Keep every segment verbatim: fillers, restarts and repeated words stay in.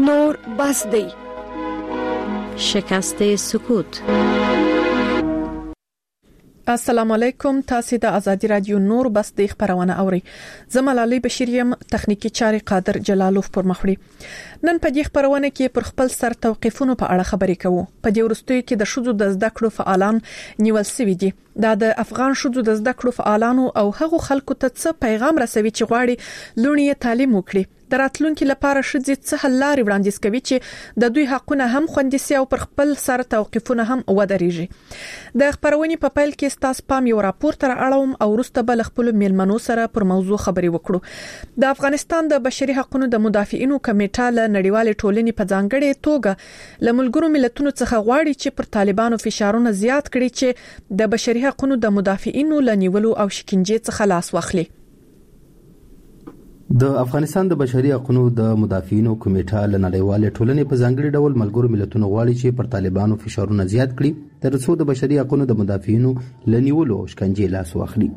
نور بس دی. شکست سکوت. السلام علیکم، تاسو د ازادي رادیو نور بس د خبرونه اوري. زملالي بشریم تخنیکی چاري قادر جلالوف پر مخړي. نن په دې خبرونه کې پر خپل سر توقيفونو په اړه خبرې کوو. په دې ورستوي کې د شذو د زده کړو فعالان نیول سوي دي. دا د افغان شذو د زده کړو فعالانو او هغو خلکو ته څه پیغام رسوي چې غواړي لونی تعلیم وکړي. د راتلونکو لپاره شذې څه حل لارې وړاندیز کوي چې د دوی حقونه هم خوندي سي او پر خپل سر توقيفونه هم ودرېږي. د خبرونې په پیل کې ستاسو پام یو راپور تر اړوم او وروسته بل خپل میلمنو سره پر موضوع خبرې وکړو. د افغانستان د بشري حقوقو د مدافعینو کمیټه له نړیوال ټولنې په ځانګړې توګه له ملګرو ملتونو څخه غواړي چې پر طالبانو فشارونه زیات کړي چې د بشري حقوقو د مدافعینو لنیولو او شکنجې څخه لاس واخلي. د افغانستان د بشري حقوقو د مدافعینو کمیټه له نړیوال ټولنې په ځانګړي ډول ملګرو ملتونو غواړي چې پر طالبانو فشارونه زیات کړي تر څو د بشري حقوقو د مدافعینو لنیولو او شکنجې لاس واخلي.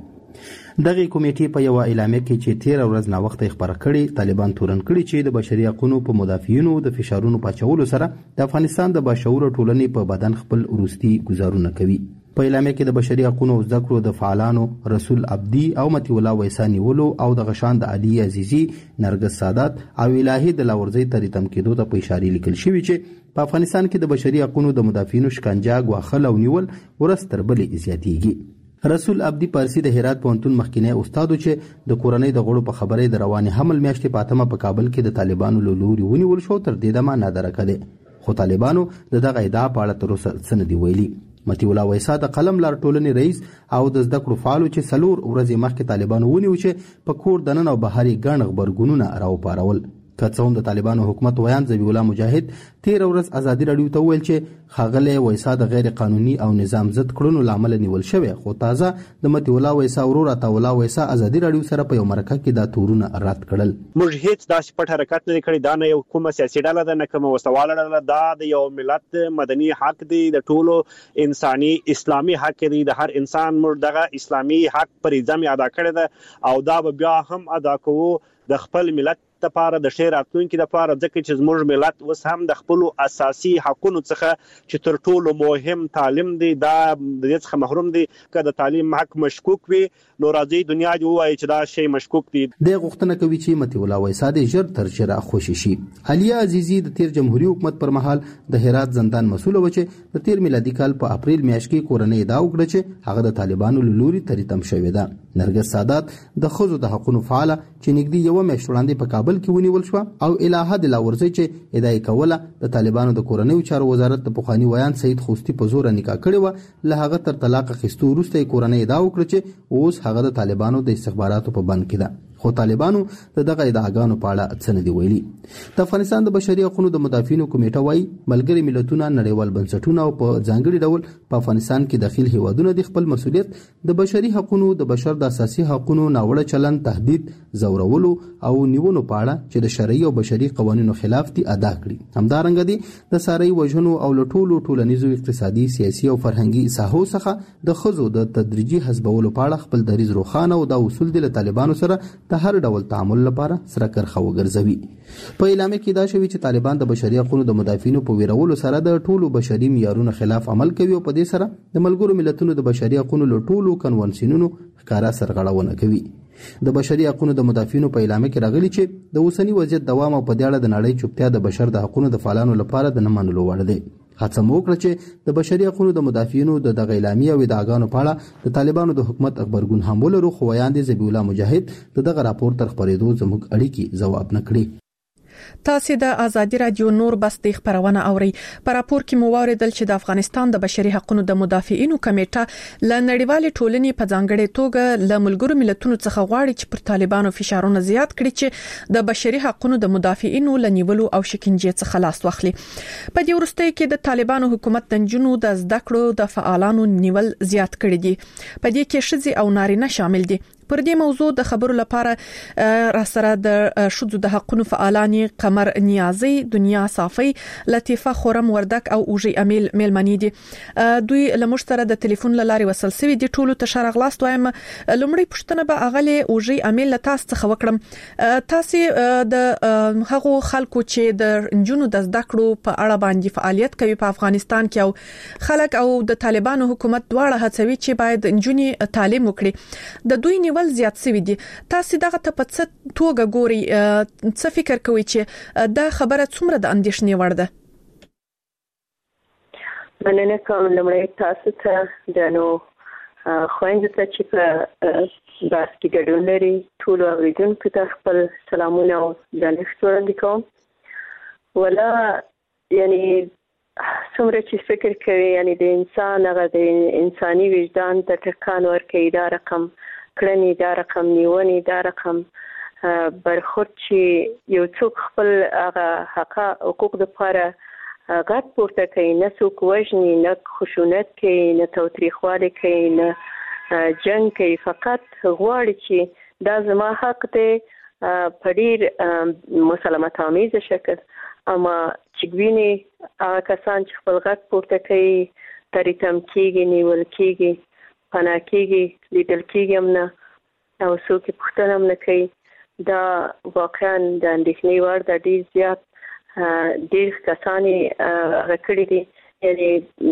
دغه کمیټې په یو اعلامیه کې چې تیر ورځ نا وخت خبره کړې طالبان تورن کړي چې د بشري حقوقو په مدافعینو د فشارونو پاچولو سره د افغانستان د بشعور ټولنې په بدن خپل وروستي گزارونه کوي. په اعلامیه کې د بشري حقوقو او زده کړو د فعالانو رسول عبدي او متي الله ویسانی ولو او د غشان د علي عزیزي نرګس سادات او الهي د لاورزي تریتم کېدو ته په اشاره لیکل شوی چې په افغانستان کې د بشري حقوقو د مدافعینو شکنجه غواخل او نیول ورستر بلې زیاتېږي. رسول عبدي پارسی د هرات پوهنتون مخکینی استاد چې د کورنۍ د غړو په خبرې د رواني حمل میاشتې پاتمه په کابل کې د طالبانو له لوري ونیول شو تر دې دمه نادره کړي، خو طالبانو د دغه ادعا په اړه تر اوسه څه نه دي ویلي. متي الله ویسا د قلم لار ټولنې رئیس او د زده کړو فعالو چې سلور ورځې مخکې طالبانو ونیو چې په کور دننه او بهاري ګڼ خبرګونونه راوپارول. که څه هم د طالبانو حکومت ویان ذبیح الله مجاهد تیر ورځ ازادي رادیو ته ویل چې خاغله ویسا د غیر قانوني او نظام ضد کړنو لامل نیول شوی، خو تازه د متي الله ویسا ورور عطا الله ویسا ازادي رادیو سره په یو مرکه کې دا تورونه رات کړل. موږ هیڅ داسې پټ حرکت نه کړی، دا نه یو کومه سیاسي ډله ده نه کومه وسواله ډله، دا د یو ملت مدني حق دی، د ټولو انساني اسلامي حق دی، د هر انسان موږ دغه اسلامي حق پر ځم ادا کړی ده او دا بیا هم ادا کوو د خپل ملت لپاره د شیر راتلونکو لپاره، ځکه چې زموږ ملت اوس هم د خپل اساسي حقوقو څخه چې تر ټولو مهم تعلیم دی دا د دې څخه محروم دي. که د تعلیم حق مشکوک وي نو راځي دنیا دی وایي چې دا شی مشکوک دی. د غوښتنه کوي چې متي الله ویسا د ژر تر ژره خوشي شي. علیا عزیزي د تیر جمهوریت حکومت پر مهال د هرات زندان مسؤل و چې د تیر میلادي کال په اپریل میاشت کې کورنۍ دا وکړه چې هغه د طالبانو له لوري تریتم شوې ده. نرګس سادات د خزو د حقوقو فعال چې نږدې یو میاشت وړاندې په کابل کې ونیول شو او الهه د لاورزي چې ادعای کوله د طالبانو د کورنۍ چارو وزارت د پخوانی ویان سید خوستی په زور نکاح کړی و، له هغه تر طلاق اخیستو وروسته کورنۍ دا وکړه چې اوس هغه د طالبانو د استخباراتو په بند کې ده، خو طالبانو د دغه ادعاګانو په اړه څه نه دی ویلي. د افغانستان د بشري حقوقو د مدافعینو کمیټه وايي ملګري ملتونه نړیوال بنسټونه او په ځانګړي ډول په افغانستان کې داخل هیوادونه د خپل مسؤلیت د بشري حقوقو د بشر د اساسي حقوقو ناوړه چلند، تهدید، زورولو او نیونو په اړه چې د شرعي او بشري قوانینو خلاف دي ادا کړي. همدارنګه دي د ساري وژنو او لټولو ټولنیزو اقتصادي، سیاسي او فرهنګي ساحو څخه د خزو د تدریجي حزبولو په اړه خپل دریځ روښانه او د اصول د طالبانو سره د هر ډول تعامل لپاره سره کرخه وګرځوي. په اعلامیه کې دا شوی چې طالبان د بشري حقوقو د مدافعینو په ویرولو سره د ټولو بشري معیارونو خلاف عمل کوي او په دې سره د ملګرو ملتونو د بشري حقوقو له ټولو کنوانسیونونو ښکارا سرغړونه کوي. د بشري حقوقو د مدافعینو په اعلامیه کې راغلي چې د اوسنی وضعیت دوام او په دې اړه د نړۍ چوپتیا د بشر د حقوقو د فعالانو لپاره د نه منلو وړ دی. هڅه مو وکړه چې د بشري حقوقو د مدافعینو د دغه اعلامیه او ادعاګانو په اړه د طالبانو د حکومت خبرګون هم ولرو، خو ویاندې ذبیح الله مجاهد د دغه راپور تر خبرېدو زموږ اړیکې ځواب نه کړي. تاسو د ازادي رادیو نور بس د خبرونه اوري. په راپور کې مو واردل چې د افغانستان د بشري حقوقو د مدافعینو کمیټه ل نړیوال ټولنې په ځانګړې توګه ل ملګرو ملتونو څخه غواړي چې پر طالبانو فشارونه زیات کړي چې د بشري حقوقو د مدافعینو لنیولو او شکنجې څخه لاس واخلي. په دې ورسته کې د طالبانو حکومت د جنو د زده کړو د فعالانو نیول زیات کړي دي. په دې کې شذې او نارینه شامل دي. پر دې موضوع د خبرو لپاره را سره د شذو د حقوقو فعالان قمر نیازي، دنیا صافي، لطیفه خورم وردک او اوجي امیل میلمنی دي. دوی لمش سره د ټلیفون لاري وصل سوي دي. ټولو ته شرغلاست وایم. لومړی پښتنه به اغلی اوجي امیل تاسو څخه وکړم. تاسو د هغو خلکو چې د انجونو د زده کړو په اړه باندې فعالیت کوي په افغانستان کې او خلک او د طالبانو حکومت دواړه هڅوي چې باید انجونی تعلیم وکړي، د دوی نیول زیات سوي دي. تاسو دغه ته په څه توګه ګوري؟ څه فکر کوي چې دا خبره څومره د اندېښنې وړ ده؟ مننه کوم لمړی تاسو ته د نو خويندو ته چې په باس کې ګډون لري ټول اوریدونکو ته خپل سلامونه او درنښت وړاندې کوم. ولا یعنی څومره چې فکر کوي یعنی د انسان هغه د انساني وجدان ته ټکان ورکوي، دا رقم کړنې، دا رقم نیونې، دا رقم برخورد چې یو څوک خپل هغه حق حقوق لپاره غږ پورته کوي، نه څوک وژني، نه خشونت کوي، نه تاوتریخوالی کوي، نه جنګ کوي، فقط غواړي چې دا زما حق دی په ډېر مسالمت آمیز شکل. اما چې ویني هغه کسان چې خپل غږ پورته کوي تریتم کېږي، نیول کېږي، پناه کېږي، لیدل کېږي هم نه او څوک یې پوښتنه هم نه کوي. دا واقعا د اندېښنې وړ ده. ډېر زیات ډېر کسان یې هغه کړي دي، یعنې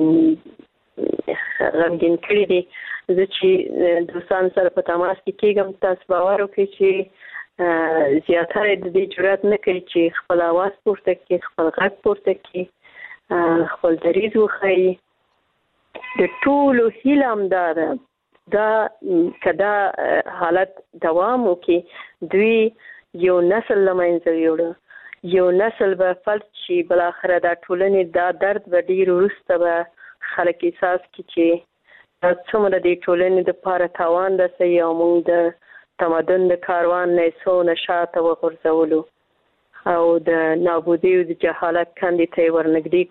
غمګین کړي دي. زه چې دوستانو سره په تماس کې کېږم، تاسو باور وکړئ چې زیاتره د دې جرأت نه کوي چې خپل اواز پورته کړي، خپل غږ پورته کړي، خپل دریځ وښایي. د ټولو هیله همدا ده دا که دا حالت دوام وکړي، دوی یو نسل له منځه یوړه، یو نسل به فلج شي. بالاخره دا ټولنې دا درد به ډېر وروسته به خلک احساس کړي چې دا څومره د ټولنې دپاره تاوان رسوي او موږ د تمدن د کاروان نه څونه شاته وغورځولو او د نابودۍ او د جهالت کندې ته یې ورنږدې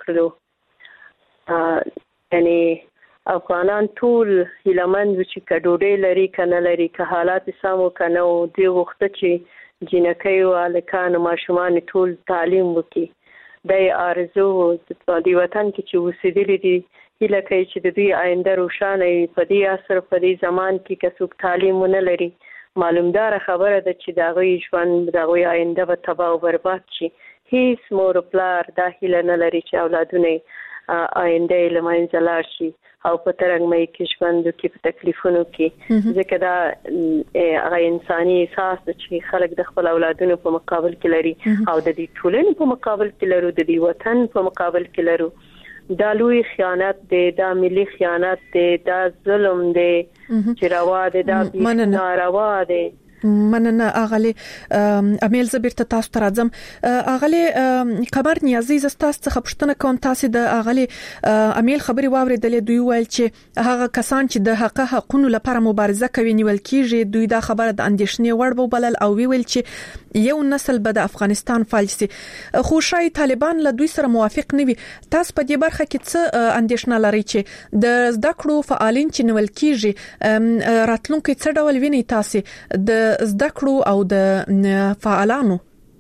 کړلو. یعنې افغانان ټول هیلهمند وو چې که ډوډۍ لري که نه لري، که حالات سم وو که نه وو. دوی غوښته چې جینکۍ او هلکان او ماشومان ټول تعلیم وکړي. دا یې آرزو وو. په دې وطن کې چې اوسېدلي دي هیله کوي چې د دوی آینده روښانه وي. په دې عصر په دې زمان کې که څوک تعلیم ونه لري، معلومداره خبره ده چې د هغوی ژوند، د هغوی آینده به تباه او برباد شي. هیڅ مور و پلار دا هیله نه لري چې اولادونه یې آینده یې له منځه لاړ شي او په ترنګمۍ کې ژوند وکړي، په تکلیفونو کې. ځکه دا هغه انساني احساس ده چې خلک د خپل اولادونو په مقابل کې لري او د دې ټولنې په مقابل کې لرو، د دې وطن په مقابل کې لرو. دا لوی خیانت دی، دا ملي خیانت دی، دا ظلم دی چې روا دی، دا ناروا دی. مننه اغلی امیل زبیر ته تاسو ته راځم. اغلی قمر نیازي ز تاسو څخه پوښتنه کوم. تاسو د اغلی امیل خبري واوریدلې، دوی ویل چې هغه کسان چې د حق حقونو لپاره مبارزه کوي نیول کیږي. دوی دا خبره د اندېښنې وړ وبلل او ویل چې یو نسل به د افغانستان فلج شي. خو شای طالبان له دوی سره موافق نه وي. تاسو په دې برخه کې څه اندېښنه لرئ چې د زده کړو فعالین چې نیول کیږي راتلونکي څه ډول ویني تاسو د زده کړو او د فعالانو؟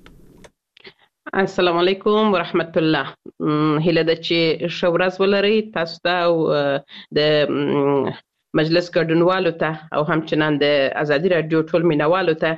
السلام علیکم ورحمت الله. هله د چې شورز ولري تاسو ته او د مجلس ګډونوالو ته او همچنان د ازادي رادیو ټول مینوالو ته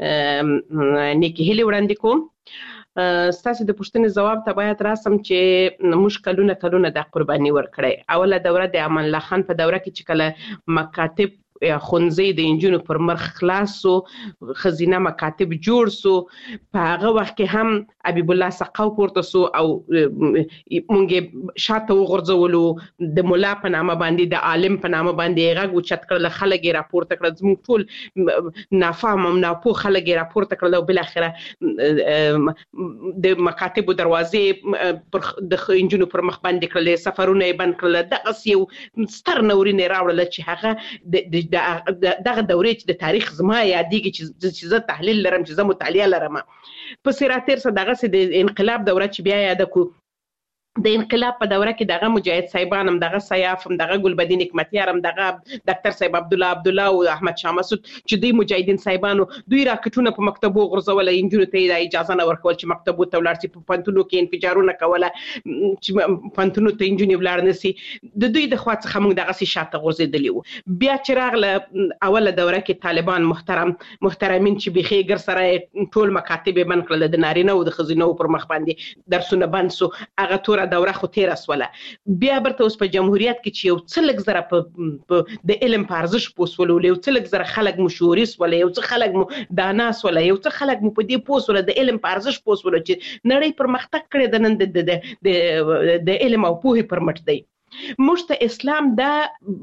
نیکی هیله وړاندې کوم. ستاسو د پوښتنې جواب ته باید راسم چې موږ کلونه کلونه د قرباني ورکړې. اوله دوره د امان الله خان په دوره کې چې کله مکاتب خونځي د انجونو پر مرخ خلاص سو، خزینه مکاتب جوړ سو، په هغه وخت کې هم حبیب الله سقاو پورته سو او مونږ شاته وغورځولو. د مولا په نامه باندې، د عالم په نامه باندې غږ اوچت کړل، خلک یې راپورته کړل، زموږ ټول نافهم او ناپوه خلک یې راپورته کړل او بالاخره د مکاتبو دروازې پر د انجونو پر مخ باندې کړل، سفرونه یې بند کړل. دغسې یو ستر نورین یې راوړل چې هغه د دغه دورې چې د تاریخ زما یادېږي چې زه تحلیل لرم، چې زه مطالعه لرم. په سراتیر سره دغسې د انقلاب دوره چې بیا یاده کړو، د انقلاب په دوره کې دغه مجاهد صاحبان هم دغه سیاف هم دغه ګلبدین حکمتیار هم دغه ډاکټر صاحب عبد الله عبد الله او احمد شاه مسعود چې دوی مجاهدین صاحبانو دوی راکټونه په مکتبو غرزول انجونو ته د اجازه نه ورکول چې مکتبو ته ولاړ شي په پنتونو کې انفجارونه کوله چې پنتونو ته انجونی ولاړ نسی د دوی د خوا څخه موږ دغه سي شاته غرزیدلی وو بیا چې راغله اوله دوره کې طالبان محترم محترمین چې بيخي ګر سره ټول مکاتب بند کړل د نارینه او د خزینو پر مخ باندې درسونه بند سو هغه تور دوره خو تیر اسوله بیا برته اوس په جمهوریت کې چې یو څلک زره په د علم په ارزش پوسولو یو څلک زره خلک مشوري سول یو څه خلک مو دانا سول یو څه خلک مو په دې پوسول د علم په ارزش پوسولو چې نړۍ پرمختګ کړي د نن د د علم او پوهې پر مټ دی موږ ته اسلام دا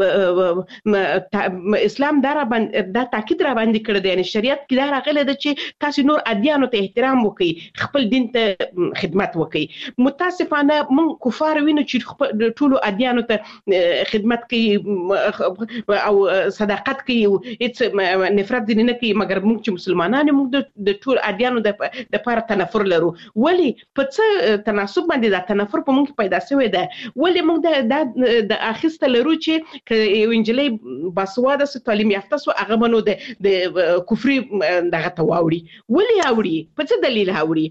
اسلام دا دا تاکید را باندې کړی دی یعنی شریعت کې دا راغلی دی چې تاسو نور ادیانو ته احترام وکړئ خپل دین ته خدمت وکړئ متاسفانه موږ کفار وینو چې ټولو ادیانو ته خدمت کوي او صداقت کوي هیڅ نفرت دین نه کوي مګر موږ چې مسلمانان موږ د ټول ادیانو د لپاره تنفر لرو ولی په څه تناسب باندې دا تنفر په موږ پیدا شوی دی ولی موږ د د اخیسته لرو چې یو انجلۍ باسواده سو تعلیم یافته سو هغه منو د د کفري دغه تواوري ولی اوري په څه دلیل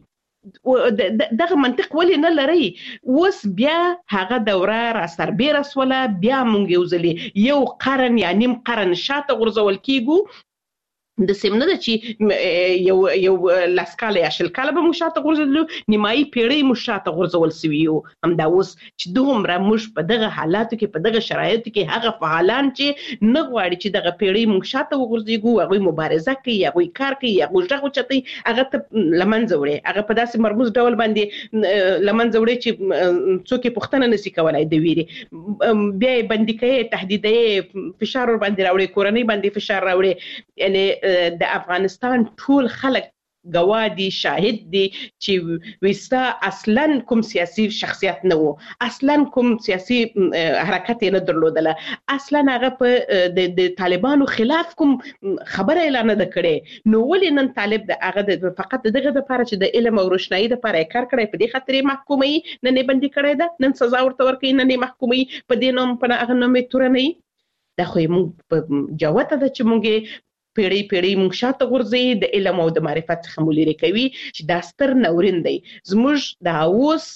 اوري دغه منطق ولی نه لري وس بیا هغه دوره را سربېره سوله بیا مونږ یو ځلې یو قرن یا نیم قرن شاته غورځول کیږو د سیمنه د چې یو یو لاسکاله یا شلکاله به مشاته غورځول نیمایي پیړۍ مشاته غورځول سویو هم دا اوس چې دومره موږ په دغه حالاتو کې په دغه شرایطو کې هغه فعالان چې نه غواړي چې دغه پیړۍ مشاته وغورځيږي هغه مبارزه کوي هغه کار کوي هغه ژغ چتي هغه ته لمنځه وړي هغه په داسې مرموز ډول باندې لمنځه وړي چې څوک پښتنه نسی کولای د ویری بیا باندې کوي تهدیدي فشار باندې راوړي کورنۍ باندې فشار راوړي یعنی د افغانستان ټول خلک گوادي شاهد دي چې وستا اصلا کوم سیاسي شخصیت نه وو اصلا کوم سیاسي حرکت نه درلودله اصلا هغه په د طالبانو خلاف کوم خبره اعلان نه کړي نو ولې نن طالب د هغه فقط دغه د لپاره چې د علم او روشنايي د لپاره کار کړی په دې خاطر محکومي نه نه بندي کړی ده نن سزا ورته ورکړي نه نه محکومي په دې نوم په هغه نوم تورنۍ دا خو موږ جوته ده چې موږ پیړۍ پیړۍ موږ شاته غورځي د علم او د معرفت څخه مو لري کوي چې دا ستر نورین دی زموږ د اوس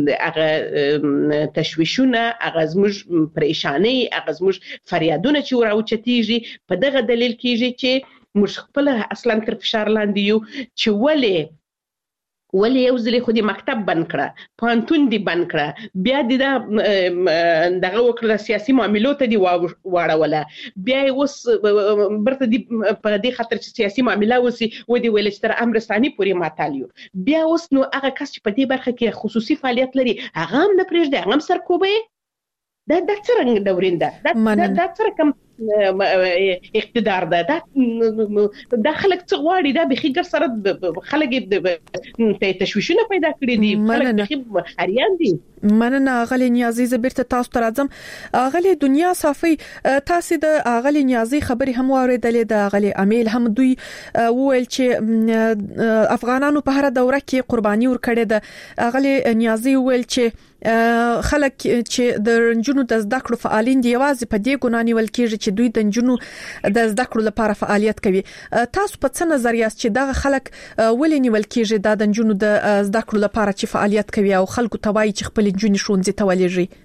هغه تشویشونه هغه زموږ پریشانی هغه زموږ فریادونه چې راوچتيږي په دغه دلیل کېږي چې موږ خپل اصلا تر فشار لاندې یو چې ولې ولی یو ځلې خو دې مکتب بند کړه پانتون دې بند کړه بیا دې دغه وکړه سیاسي معاملو ته دې واړوله بیا اوس برته دې په دې خاطر چې سیاسي معامله وسی و دې ویل چې تر امر ثاني پورې ماتالیو بیا اوس نو هغه کس چې په دې برخه کې خصوصي فعالیت لري هغه هم نه پرېږدي هغه هم سرکوبه دا د څرنګ دورین ده دا دا څرنګ اقتدار ده دا د خلک څه غواړي دا به خګر سره خلک د تشویشونه پیدا کړی دي خلک به اریان دي مننه غلي نیازي زبرته تاسو تر اعظم غلي دنیا صافي تاسو د غلي نیازي خبري هم اوریدلې د غلي امیل هم دوی وویل چې افغانانو په هر دوره کې قرباني ورکړي ده غلي نیازي وویل چې خلک چې د رنجونو د زده کړو فعالین دي یوازې په دې ګناه نیول کېږي چې دوی د رنجونو د زده کړو لپاره فعالیت کوي تاسو په څه نظر یاست چې دا خلک ولې نیول کېږي د رنجونو د زده کړو لپاره چې فعالیت کوي او خلکو توای چې خپل رنجونی شونځي تولېږي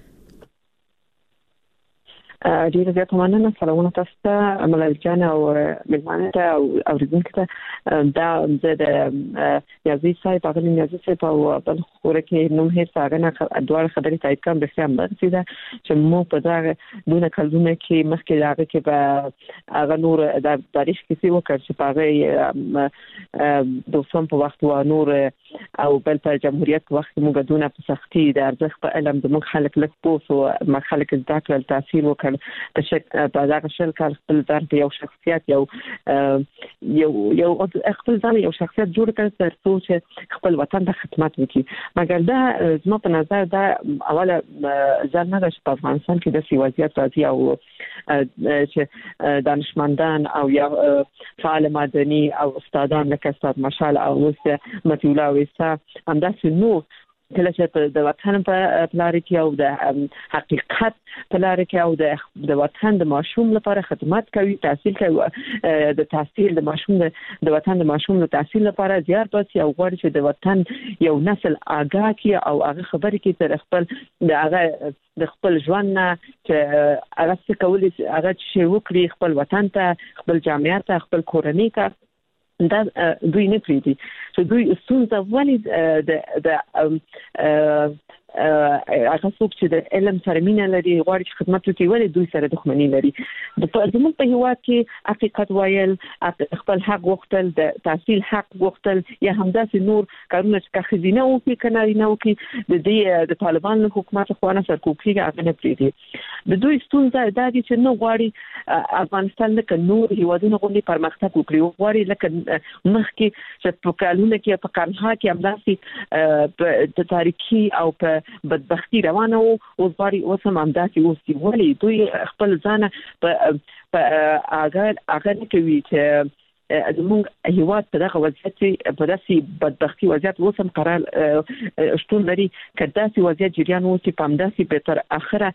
ډیره زیاته مننه سلامونه تاسو ته ملال جان او ملمانه ته او اوریدونکو ته دا د یازي صاحب هغه نیازي صاحب او بل خوره کې نوم هیڅ هغه نه دوه خبرې تایید کوم به هم برسیده چې مو په دا دونه کلونه کې مخکې هغه کې به هغه نور د تاریخ کې وکړ چې هغه د اوسم په وخت و نور او بل په جمهوریت وخت موږ دونه په سختي د ارزښت په علم د موږ خلک لک پوسو ما خلک زده کړل تاثیر وکړ د شک په دغه شل کال خپل ځان یو شخصیت یو یو یو خپل ځان یو شخصیت جوړ کړ تر څو چې خپل وطن ته خدمت وکړي مګر دا زما په نظر دا اوله ځان نه د افغانستان کې د سیاست راځي او چې دانشمندان او یا فعال مدني او استادان لکه استاد مشال او متي الله وسا همداسې نو کله چې د وطن په لار کې او د حقیقت په لار کې او د وطن د ماشوم لپاره خدمت کوي، تحصیل کوي، د تحصیل د ماشوم د وطن د ماشوم د تحصیل لپاره زیار باسي او غواړي چې د وطن یو نسل آگاه کی او هغه خبرې کې تر خپل د هغه د خپل ژوند نه چې هغه څه کولی هغه چې وکړي خپل وطن ته، خپل جامعه ته، خپل کورنۍ ته، دا دوی نه پریدي چې دوی ستونزه ولې د د هغه څوک چې د علم سره مینه لري غواړي چې خدمت وکړي ولې دوی سره دښمني لري. د زموږ په هیواد کې حقیقت ویل، خپل حق غوښتل، د تحصیل حق غوښتل یا همداسې نور کارونه چې خزینه وکړي کناري نه وکړي د دې د طالبان له حکومت خوانه سرکوبي هغه نه پریدي. د دوی ستونزه دا دي چې نو غواړي افغانستان لکه نور هیوادونه غوندي پرمختګ وکړي، غواړي لکه مخکې چې په کالونه کې په قرنها کې همداسې د تاریخي او په بدبختی روانه وو او غواړي اوس هم همداسې اوسي. ولې دوی خپل ځان په اگر اگر کوي چې زموږ هیواد په دغه وضعیت په داسې بدبختی وضعیت اوس هم قرار شتون لري که داسې وضعیت جریان وسي په همداسې به تر اخره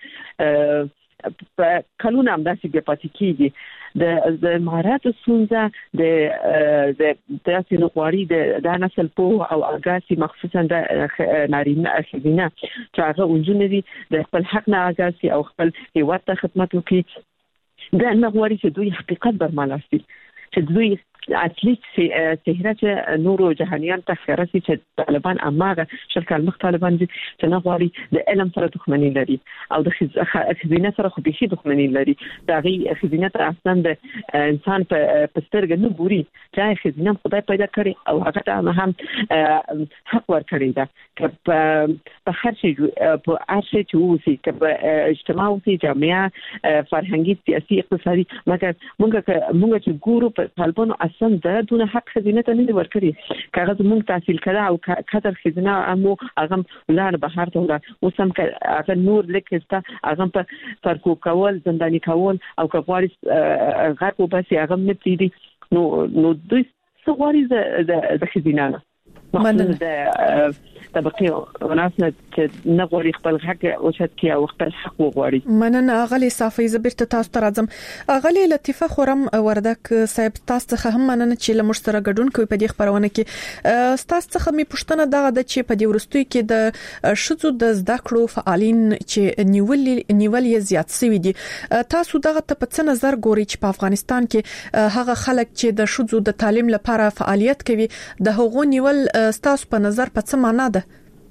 په کلونه همداسې بیا پاتې کېږي. د مهارت ستونزه د د داسې نغواړي د نسل په او اګاسي مخصوصا د نارینه ښځینه چې هغه ونجونه دي د خپل حق نه اګاسي او خپل هیواد ته خدمت وکړي. دا نغواړي چې دوی حقیقت برمالاسي، چې دوی اصلي سهره چې نورو جهانيان ته خیرسي چې طالبان اماغه شرکل مخ طالبان دي چې نه غواړي د علم سره دښمنی لري او د خزینه سره خو بيخي دښمنی لري. دا غي خزینه ته اصلا د انسان په پسترګ نه ګوري چې خزینه خدای پیدا کړی او هغه ته هم حق ور کړی دا په هر شي په هر شي چې وسی په اجتماع او جامعه فرهنګي سیاسي اقتصادي مګر موږ موږ چې ګورو په طالبانو اصلا دا دونه حق خزینه ته نه ورکړي. کاغذ موږ تحصیل کړه او کتر خزینه امو هغه لار بهر ته ولا وسم هغه نور لیکسته هغه په ترکو کول زنداني کول او کغواري غرب وبس هغه نه پریدي. نو نو دوی څو غواري د خزینه نه مخصوص د طبقه وناسنه چې نه غوړي خپل حق او شت کې او خپل حق وغوړي. مننه اغلی صافي زبرت تاسو ته راځم. اغلی لطیفه خورم وردک صاحب تاسو ته هم مننه چې لمشتره ګډون کوي په دې خبرونه کې. تاسو څخه می پوښتنه دغه د چې په دې ورستوي کې د شذو د زده کړو فعالین چې نیول نیول یې زیات سوي دي. تاسو دغه ته په څه نظر ګوري چې په افغانستان کې هغه خلک چې د شذو د تعلیم لپاره فعالیت کوي د هغو نیول ستاسو په نظر په څه معنا ده؟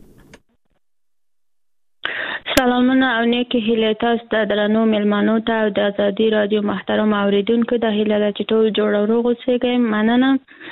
سلامونه او نیکی هیله تاسو ته درنو ملمنو ته او د ازادي رادیو محترم اوریدونکو د هیله د چټول جوړ او روغ اوسئ. مننه.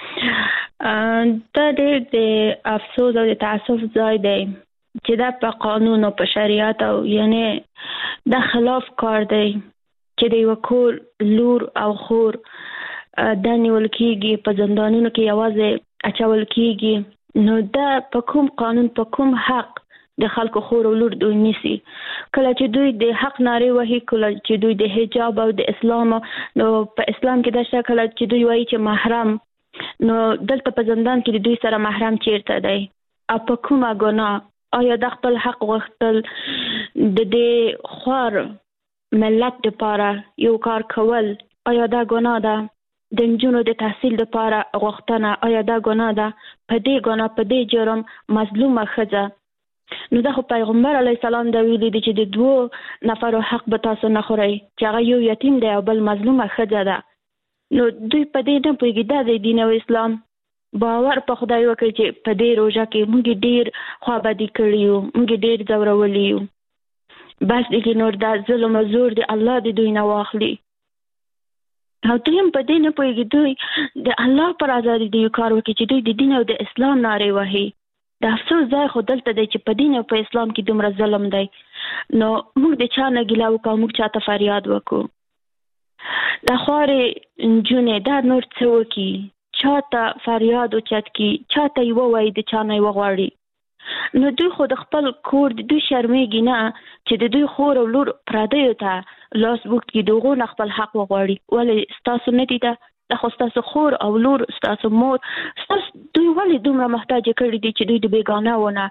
دا د افسوس او د تاسف ځای دی چې دا په قانون او په شریعت او یعنی د خلاف کار دی چې د یو کور لور او خور د نیول کېږي په زندانونو کې یوازې اچول کېږي. نو دا په کوم قانون په کوم حق د خلکو خور او لور دوی نيسي؟ کله چې دوی د حق ناره وهي، کله چې دوی د حجاب او د اسلام، نو په اسلام کې د شکل چې دوی وایي چې محرم، نو دلته په زندان کې دوی سره محرم چیرته دی؟ او په کومه ګناه؟ آیا د خپل حق غوښتل د دې خور ملت لپاره یو کار کول آیا دا ګناه ده؟ د نجونو د تحصیل لپاره غوښتنه آیا دا ګناه ده؟ په دې ګناه په دې جرم مظلومه ښځه، نو دا خو پیغمبر علیه السلام دا ویلي دي چې د دوو نفرو حق به تاسو نه خورئ چې هغه یو یتیم دی او بل مظلومه ښځه ده. نو دوی په دې نه پوهېږي دا د دین او اسلام. باور په خدای وکړي چې په دې روژه کې موږ ډېر خوابدي کړي یو، موږ ډېر ځورولي یو. بس دې نور دا ظلم او زور دی الله دې دوی نه واخلي. او دوی هم په دې نه پوهېږي دوی د الله پر ازادي د یو کار وکړي چې دوی د دین او د اسلام نارې وهي. د افسوس ځای خو دلته دی چې په دین او په اسلام کې دومره ظلم دی. نو موږ د چا نه ګیله وکړو، موږ چا ته فریاد وکړو؟ د خوارې نجونې دا نور څه وکړي؟ چا ته فریاد اوچت کړي؟ چا ته یې ووایي د چا نه یې وغواړي؟ نو دوی خو د خپل کور د دوی شرمېږي نه چې د دوی خور او لور پردیو ته لاس اوږد کړي، د هغو نه خپل حق وغواړي. ولې ستاسو نه دي؟ ده دا خو ستاسو خور او لور، ستاسو مور، ستاسو دوی ولې دومره محتاج کړي دي چې دوی د بیګانه ونه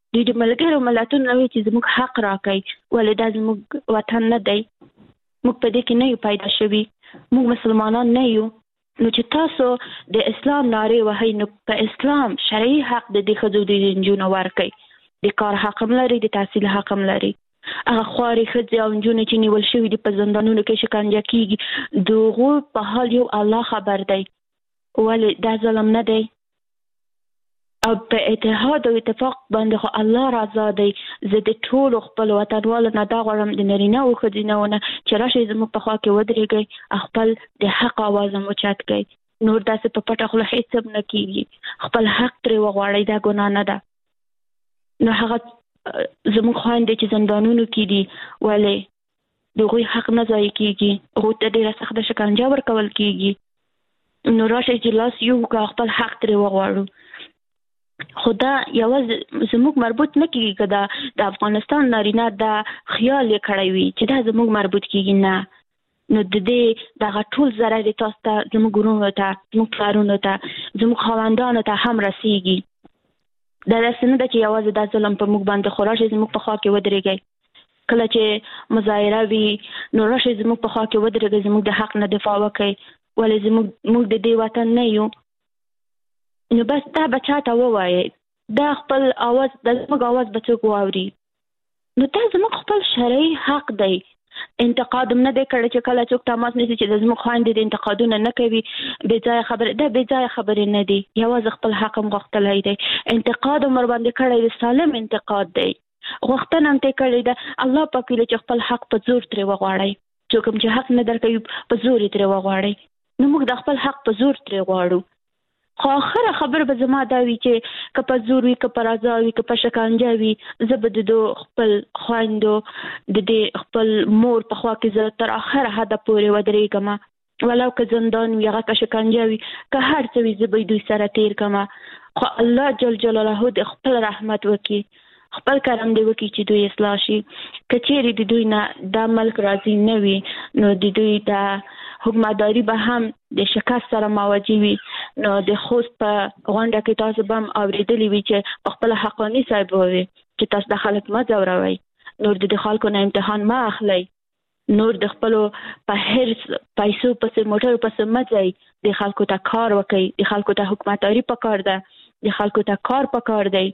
دوی د ملګرو ملتونو نه وی چې زموږ حق راکړي، ولې دا زموږ وطن نه دی، موږ په دې کې نه یو پیدا شوي، موږ مسلمانان نه یو. نو چې تاسو د اسلام نارې وهئ، نو په اسلام شرعي حق د دې ښځو د نجونو ورکړئ، د کار حق هم لري، د تحصیل حق هم لري. هغه خوارې ښځې او نجونې چې نیول شوي دي په زندانونو کې شکنجه کیږي، د هغو په حال یو الله خبر دی، ولې دا ظلم نه دی؟ او په اتحاد او اتفاق باندې خو الله راضا دی. زه د ټولو خپل وطنوالو نه دا غواړم د نارینه او ښځینه چې راشئ زموږ په خوا کې ودرېږئ، خپل د حق اواز هم اوچت کړئ. نور داسې په پټه خوله هېڅ هم نه کېږي، خپل حق ترې وغواړئ، دا ګناه نه ده. نو هغه زموږ خویندې چې زندانونو کې دي، ولې د هغوی حق نه ضایع کېږي، هغوی ته ډېره سخته شکنجه ورکول کېږي. نو راشئ چې لاس یو کړو، خپل حق ترې وغواړو. خو دا یوازې زموږ مربوط نه کېږي که دا د افغانستان نارینه دا خیال یې کړی وي چې دا زموږ مربوط کېږي، نه. نو د دې دغه ټول ضرر یې تاسو ته، زموږ ورونو ته، زموږ پلارونو ته، زموږ خاوندانو ته هم رسېږي. دا داسې نه ده چې یوازې دا ظلم په موږ باندې، خو راشئ زموږ په خوا کې ودرېږئ. کله چې مظاهره وي، نو راشئ زموږ په خوا کې ودرېږئ، زموږ د حق نه دفاع وکړئ، ولې زموږ موږ د دې وطن نه یو. نو بس دا به چاته ووایي، دا خپل اواز، دا زموږ اواز به څوک واوري. نو دا زموږ خپل شرعي حق دی. انتقاد هم نه دی کړی چې کله څوک تماس نیسي چې د زموږ خویندې د انتقادونه نه کوي، بې ځایه خبرې، دا بې ځایه خبرې نه دي، یوازې خپل حق هم غوښتلی دی. انتقاد هم ورباندې کړی دی، سالم انتقاد دی، غوښتنه هم ترې کړې ده. الله پاک ویلي چې خپل حق په زور ترې وغواړئ، څوک هم چې حق نه درکوي په زور یې ترې وغواړئ. نو موږ د خپل حق په زور ترې غواړو. خو آخره خبر به زما دا وي چې که په زور وي، که په رضا وي، که په شکنجه وي، زه به د دو خپل خویندو، د دې خپل مور په خوا کې زه تر آخره حده پورې ودرېږم، ولو که زندان وي، هغه که شکنجه وي، که هر څه وي، زه به دوی سره تیر کړم. خو الله جل جلاله د خپل رحمت وکړي، خپل کرم دی وکړي چې دوی اصلاح شي. که چیرې د دوی نه دا ملک راضي نه وي، نو د دوی دا حکومتداري به هم د شکست سره مواجه وي. نو د خوست په غونډه کې تاسو به هم اورېدلي وي چې په خپله حقاني صاحب ووایي چې تاسو د خلک مه ځوروئ، نور د خلکو نه امتحان مه اخلئ، نور د خپلو په حرص پیسو پسې موټرو پسې مه ځئ، د خلکو ته کار وکړئ، د خلکو ته حکومتداري پکار ده، د خلکو ته کار پکار دی.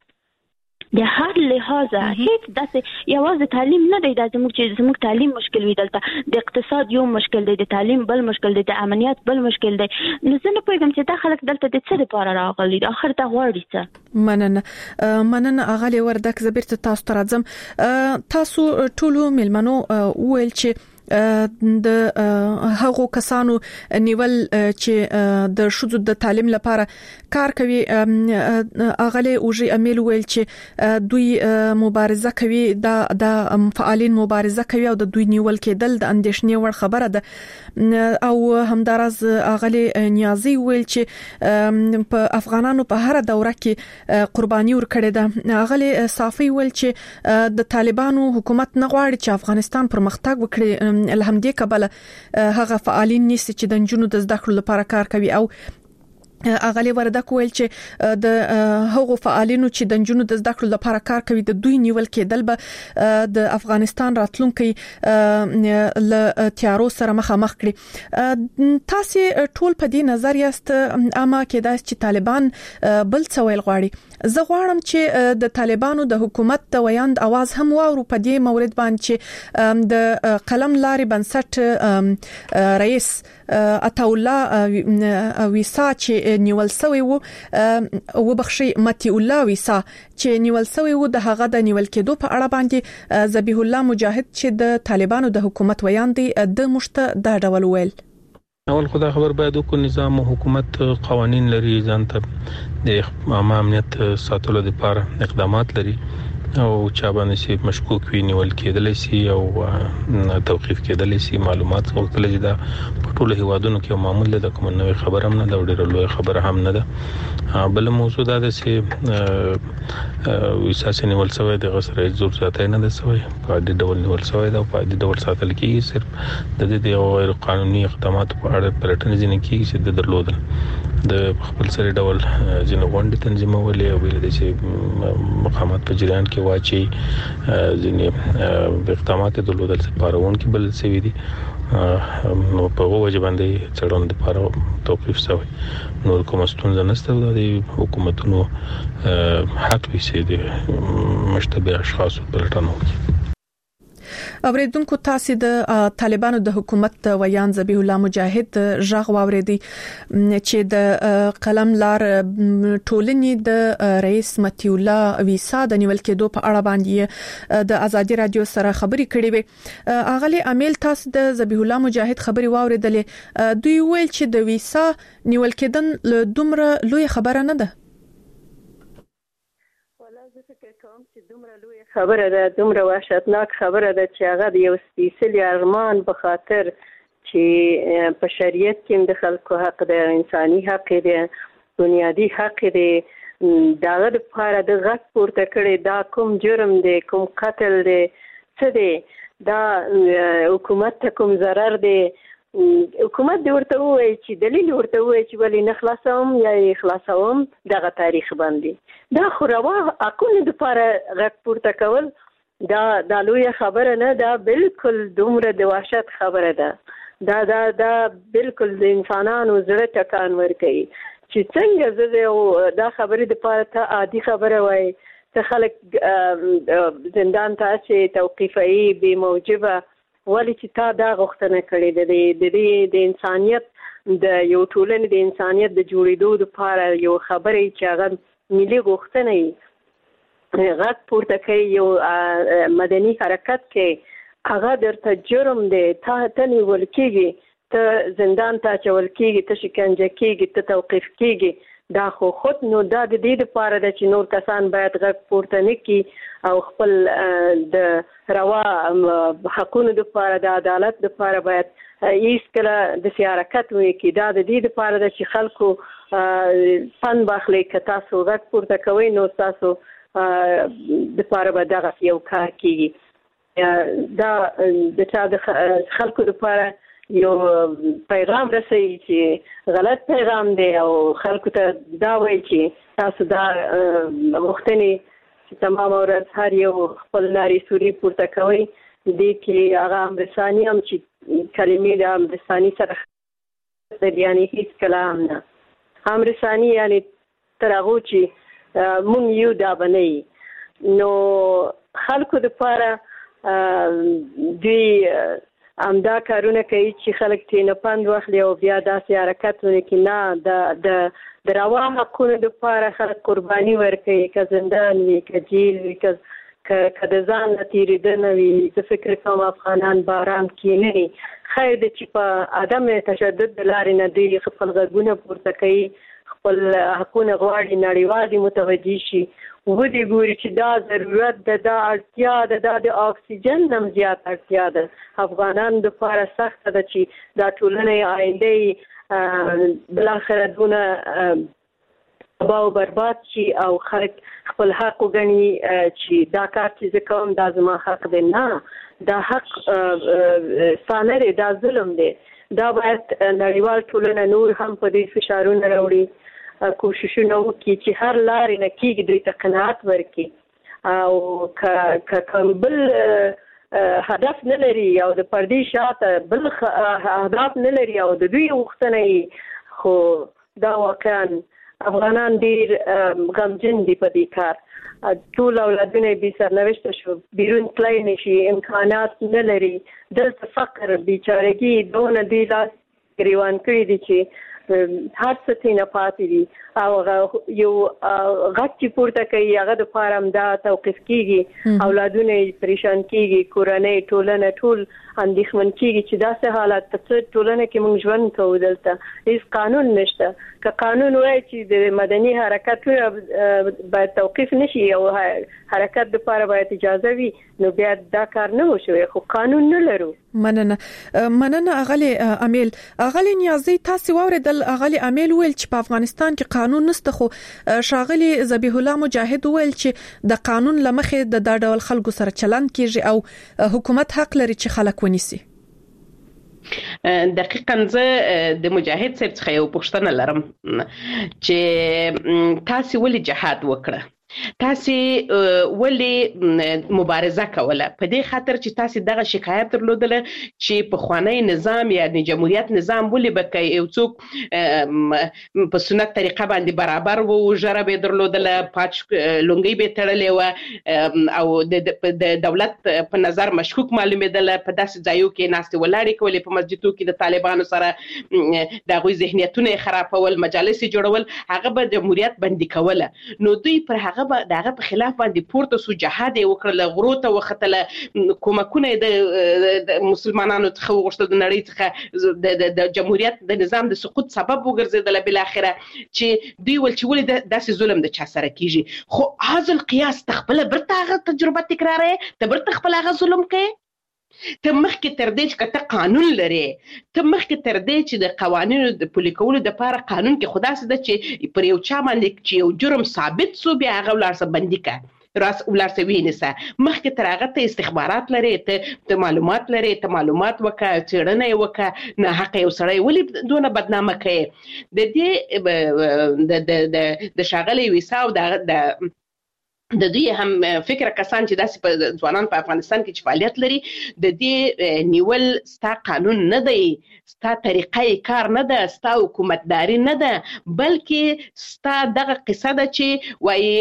د هر لحاظه هیڅ داسې یوازې تعلیم نه دی، دا زموږ چې زموږ تعلیم مشکل وي، دلته د اقتصاد یو مشکل دی، د تعلیم بل مشکل دی، د امنیت بل مشکل دی. نو زه نه پوهېږم چې دا خلک دلته د څه لپاره راغلي دي، آخر ته غواړي څه. مننه مننه اغلې وردک. زه بیرته تاسو ته راځم. تاسو ټولو مېلمنو وویل چې د هغو کسانو نیول چې د شذو د تعلیم لپاره کار کوي، اغله اوجي امیل ویل چې دوی مبارزه کوي، دا د فعالین مبارزه کوي او د دوی نیول کېدل د اندېښنې وړ خبره ده. او همدارز اغله نیازي ویل چې په افغانانو په هر دوره کې قرباني ورکړي ده. اغله صافي ویل چې د طالبانو حکومت نه غواړي چې افغانستان پرمختګ وکړي، الحمدلله کبله هغه فعالین نيسي چې د جنونو د زده کړو لپاره کار کوي. او اغلی وردک ویل چې د هغو فعالینو چې د جنونو د زده کړو لپاره کار کوي د دوی نیول کېدل به د افغانستان راتلونکي ل تیارو سره مخامخ کړي. تاسو ټول په دې نظر یاست اما کېدای چې طالبان بل څه ویل غواړي. زه غواړم چې د طالبانو د حکومت د ویاند आवाज هم واورو په دې مورد باندې چې د قلم لارې بنسټ رئیس عطاالله ویسا چې نیول سوی وو او بخشي متي الله ویسا چې نیول سوی وو د هغه د نیول کېدو په اړه باندې ذبیح الله مجاهد چې د طالبانو د حکومت ویاندې د مشته د ډول ویل. اول خدای خبر باید کو نظام او حکومت قوانين لري، ځان ته د امنیت ساتلو لپاره اقدامات لري او چا باندې شي مشکوک وي نیول کېدل شي او توقيف کېدل شي، معلومات ورکول شي. دا په ټولو هیوادونو کې معمول ده، کوم نوې خبر هم نه ده، ډېر لوی خبر هم نه ده. بل موضوع دا ده چې وساسي نیول شوی د غسر زور ساتي نه ده شوی، په دې ډول نیول شوی دا په دې ډول ساتل کېږي. صرف د دې غیر قانوني اقدامات په اړه پلټنې ځنه کېږي چې د درلودل د خپل سره ډول ځینې غونډې تنظیمولې او ویل دي چې مقامات په جریان کې واچي ځینې اقدامات درلودل سپارون کې بل سوي دي نو په وجه باندې څړون د لپاره توقيف شوی نور کوم ستونزه نشته د حکومتونو حق وي چې د مشتبه اشخاص پلټنه وکړي. اوریدونکو تاسو د طالبانو د حکومت ویان ذبیح الله مجاهد ژغ واوریدي چې د قلم لار ټولنې د رئیس متي الله ویسا د نیول کېدو په اړه باندې د ازادي رادیو سره خبري کړې وي. اغلی امیل تاسو د ذبیح الله مجاهد خبري واوریدلې دوی ویل چې د ویسا نیول کېدن له دومره لوی خبره نه ده. خبره ده دومره وحشتناک خبره ده چې هغه د یو سپیڅلي ارمان په خاطر چې په شریعت کې د خلکو حق ده انساني حق ده بنیادی حق ده داغه لپاره د غږ پورته کړي دا کوم جرم دی کوم قتل دی څه دی دا حکومت ته کوم ضرر دی حکومت دی ورته وایي چې دلیل ورته وایي چې ولی نه خلاصوم یا یې خلاصوم دغه تاریخ باندې دا خو روا اكون د لپاره غږ پورته کول دا د لوی خبره نه دا بالکل دومره د وحشت خبره ده دا دا دا بالکل د انسانانو زړه ټکان ورکوي چې څنګه زه دا خبره د لپاره ته عادي خبره وایي ته خلک زندان ته چې توقيفي به موجبه ولی چې تا دا غوښتنه کړې ده د دې د انسانيت د یو ټولنې د انسانيت د جوړېدو لپاره یو خبره چې هغه ملي غوښتنه یې غږ پورته کوي یو مدني حرکت کې هغه درته جرم دی تا ته نیول کېږي ته زندان ته اچول کېږي ته شکنجه کېږي ته توقیف کېږي دا خو خود نو دا د دې لپاره ده چې نور کسان باید غږ پورته نه کړي او خپل د روا حقونو لپاره د عدالت لپاره باید هیڅ کله د حرکت وکړي دا د دې لپاره ده چې خلکو فن باخلي که تاسو غږ پورته کوئ نو تاسو د لپاره به دغه یو کار کېږي دا د چا د خلکو لپاره یو پیغام رسوي چې غلط پیغام دی او خلکو ته دا وایي چې تاسو دا غوښتنې چې تمام ورځ هر یو خپل ناري سوري پورته کوي دې کې هغه امرساني هم چې کلمې د امرساني سره یعنی هیڅ کلام نه امرساني یعنی تر هغه چې مونږ یو دا بنئ نو خلکو دپاره دوی امدا کارونه کوي چې خلک تینه پند واخلي او بیا داسې حرکتونه کوي نه د د د روا حقونو لپاره خلک قرباني ورکوي که زندان وي که جیل وي که که د ځان نه تېرېدنه وي زه فکر کوم افغانان به ارام کښېنني خیر دی چې په عدم تشدد د لارې نه دوی خپل غږونه پورته کوي خپل حقونه غواړي نړیوال دې متوجه شي ودې ګوري چې دا ضرورت ده دا اړتیا ده دا د اکسیجن هم زیات اړتیا ده افغانان دپاره سخته ده چې دا ټولنه آینده بالاخره دونه تباه او برباد شي او خلک خپل حق وګڼي چې دا کار چې زه کوم دا زما حق دی نه دا حق ستا نه دی دا ظلم دی دا باید نړیوال ټولنه نور هم په دې فشارونه راوړي کوششونه وکړي چې هر لارې نه کېږي دوی ته قناعت ورکړي او که کوم بل هدف نه لري او د پردې شاته بل اهداف نه لري او د دوی غوښتنه خو دا واقعا افغانان ډېر غمجن دي په دې کار ټول اولادونه یې سرنوشته شو بیرون تللی نه شي امکانات نه لري دلته فقر بیچارګي دونه دوی لاس ګریوان کړي دي چې هر څه ترې نه پاتې دي او یو غږ چې پورته کوي هغه دپاره همدا توقیف کېږي اولادونه یې پریشان کېږي کورنۍ ټولنه ټول اندېښمن کېږي چې داسې حالت په څه ټولنه کې موږ ژوند کوو دلته هېڅ قانون نشته که قانون وایي چې د مدني حرکتونه باید توقیف نشي او حرکت دپاره باید اجازه وي نو بیا دا کار نه و شوی خو قانون نه لرو. مننه مننه اغلی امیل اغلی نیازی تاسو واوریدل اغلی امیل ویل چې په افغانستان کې قانون نشته خو شاغلی ذبیح الله مجاهد ویل چې د قانون لمخې د دا ډول خلکو سره چلند کیږي او حکومت حق لري چې خلک ونیسي. دقیقاً زه د مجاهد صاحب څخه یو پوښتنه لرم چې تاسو ولې جهاد وکړه؟ تاسو ولې مبارزه کوله؟ په دې خاطر چې تاسو دغه شکایت درلودله چې په خوانی نظام یعنی جمهوریت نظام ولې بکای یو څوک په سنت طریقه باندې برابر وو، جربه درلودله، پاچ لونګي به تړلې و او د دولت په نظر مشکوک معلومېدله، په داسې ځایو کې ناستې ولاړې کولې، په مسجدو کې د طالبانو سره د هغوی ذهنیتونه خرابول، مجالس جوړول، هغه به جمهوریت بندي کوله. نو دوی پر هغه دغه په خلاف باندې پورته سو، جهاد یې وکړل، غرو ته وختله، کومکونه د مسلمانانو څخه وغوښتل، د نړۍ څخه د جمهوریت د نظام د سقوط سبب وګرځېدله بل اخره، چې دوی ول چې ولې داسې ظلم د چا سره کیږي. خو هاذ القياس تخپل برته هغه تجربه تکرارې، ته برته خپل هغه ظلم کوي، ته مخکې تر دې چې ته قانون لري، ته مخکې تر دې چې د قوانینو د پلي کولو دپاره قانون کې خو داسې ده چې پر یو چا باندې چې یو جرم ثابت سو بیا هغه ولاړ بندي که راس ولاړ وینسه، مخکې تر هغه ته استخبارات لري، ته معلومات لري، ته معلومات وکړه، څېړنه یې وکړه، ناحقه یو سړی ولې دونه بدنامه کوي. د دې د ښاغلي ویسا او د د دوی هم فکر کسان چې داسې په ځوانان په افغانستان کې چې فعالیت لري، د دې نیول ستا قانون نه دی، ستا طریقه کار نه ده، ستا حکومتداري نه ده، بلکې ستا دغه قصه ده چې وایي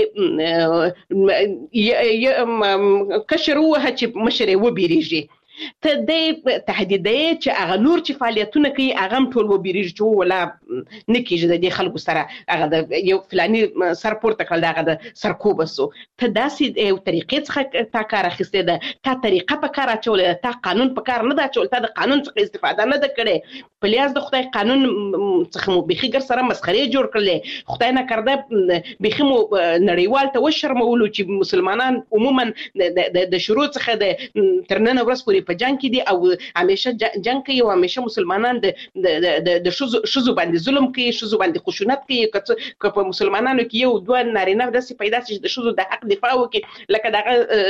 کشر ووهه چې مشر یې وبېرېږي. ته دې تهدیدوي چې هغه نور چې فعالیتونه کوي هغه هم ټول وبېرېږي چې ولا نه کېږي د دې خلکو سره هغه د یو فلاني سر پورته کړل د هغه د سرکوبه سو. ته داسې یو طریقې څخه تا کار اخیستی ده، تا طریقه په کار اچولی ده، تا قانون په کار نه ده اچولی، تا د قانون څخه استفاده نه ده کړې، په لیاز د خدای قانون څخه مو بیخي ګر سره مسخرې جوړ کړلې، خدای نکرده بیخي مو نړیوال ته وشرمولو چې مسلمانان عموما د شروع څخه د تر نن ورځ پورې په جنگ کې دي او همیشه جنگ کوي او همیشه مسلمانان د د ښځو باندې ظلم کوي، ښځو باندې خشونت کوي. که په مسلمانانو کې یو دوه نارینه داسې پیدا شي د ښځو د حق دفاع وکړي لکه دغه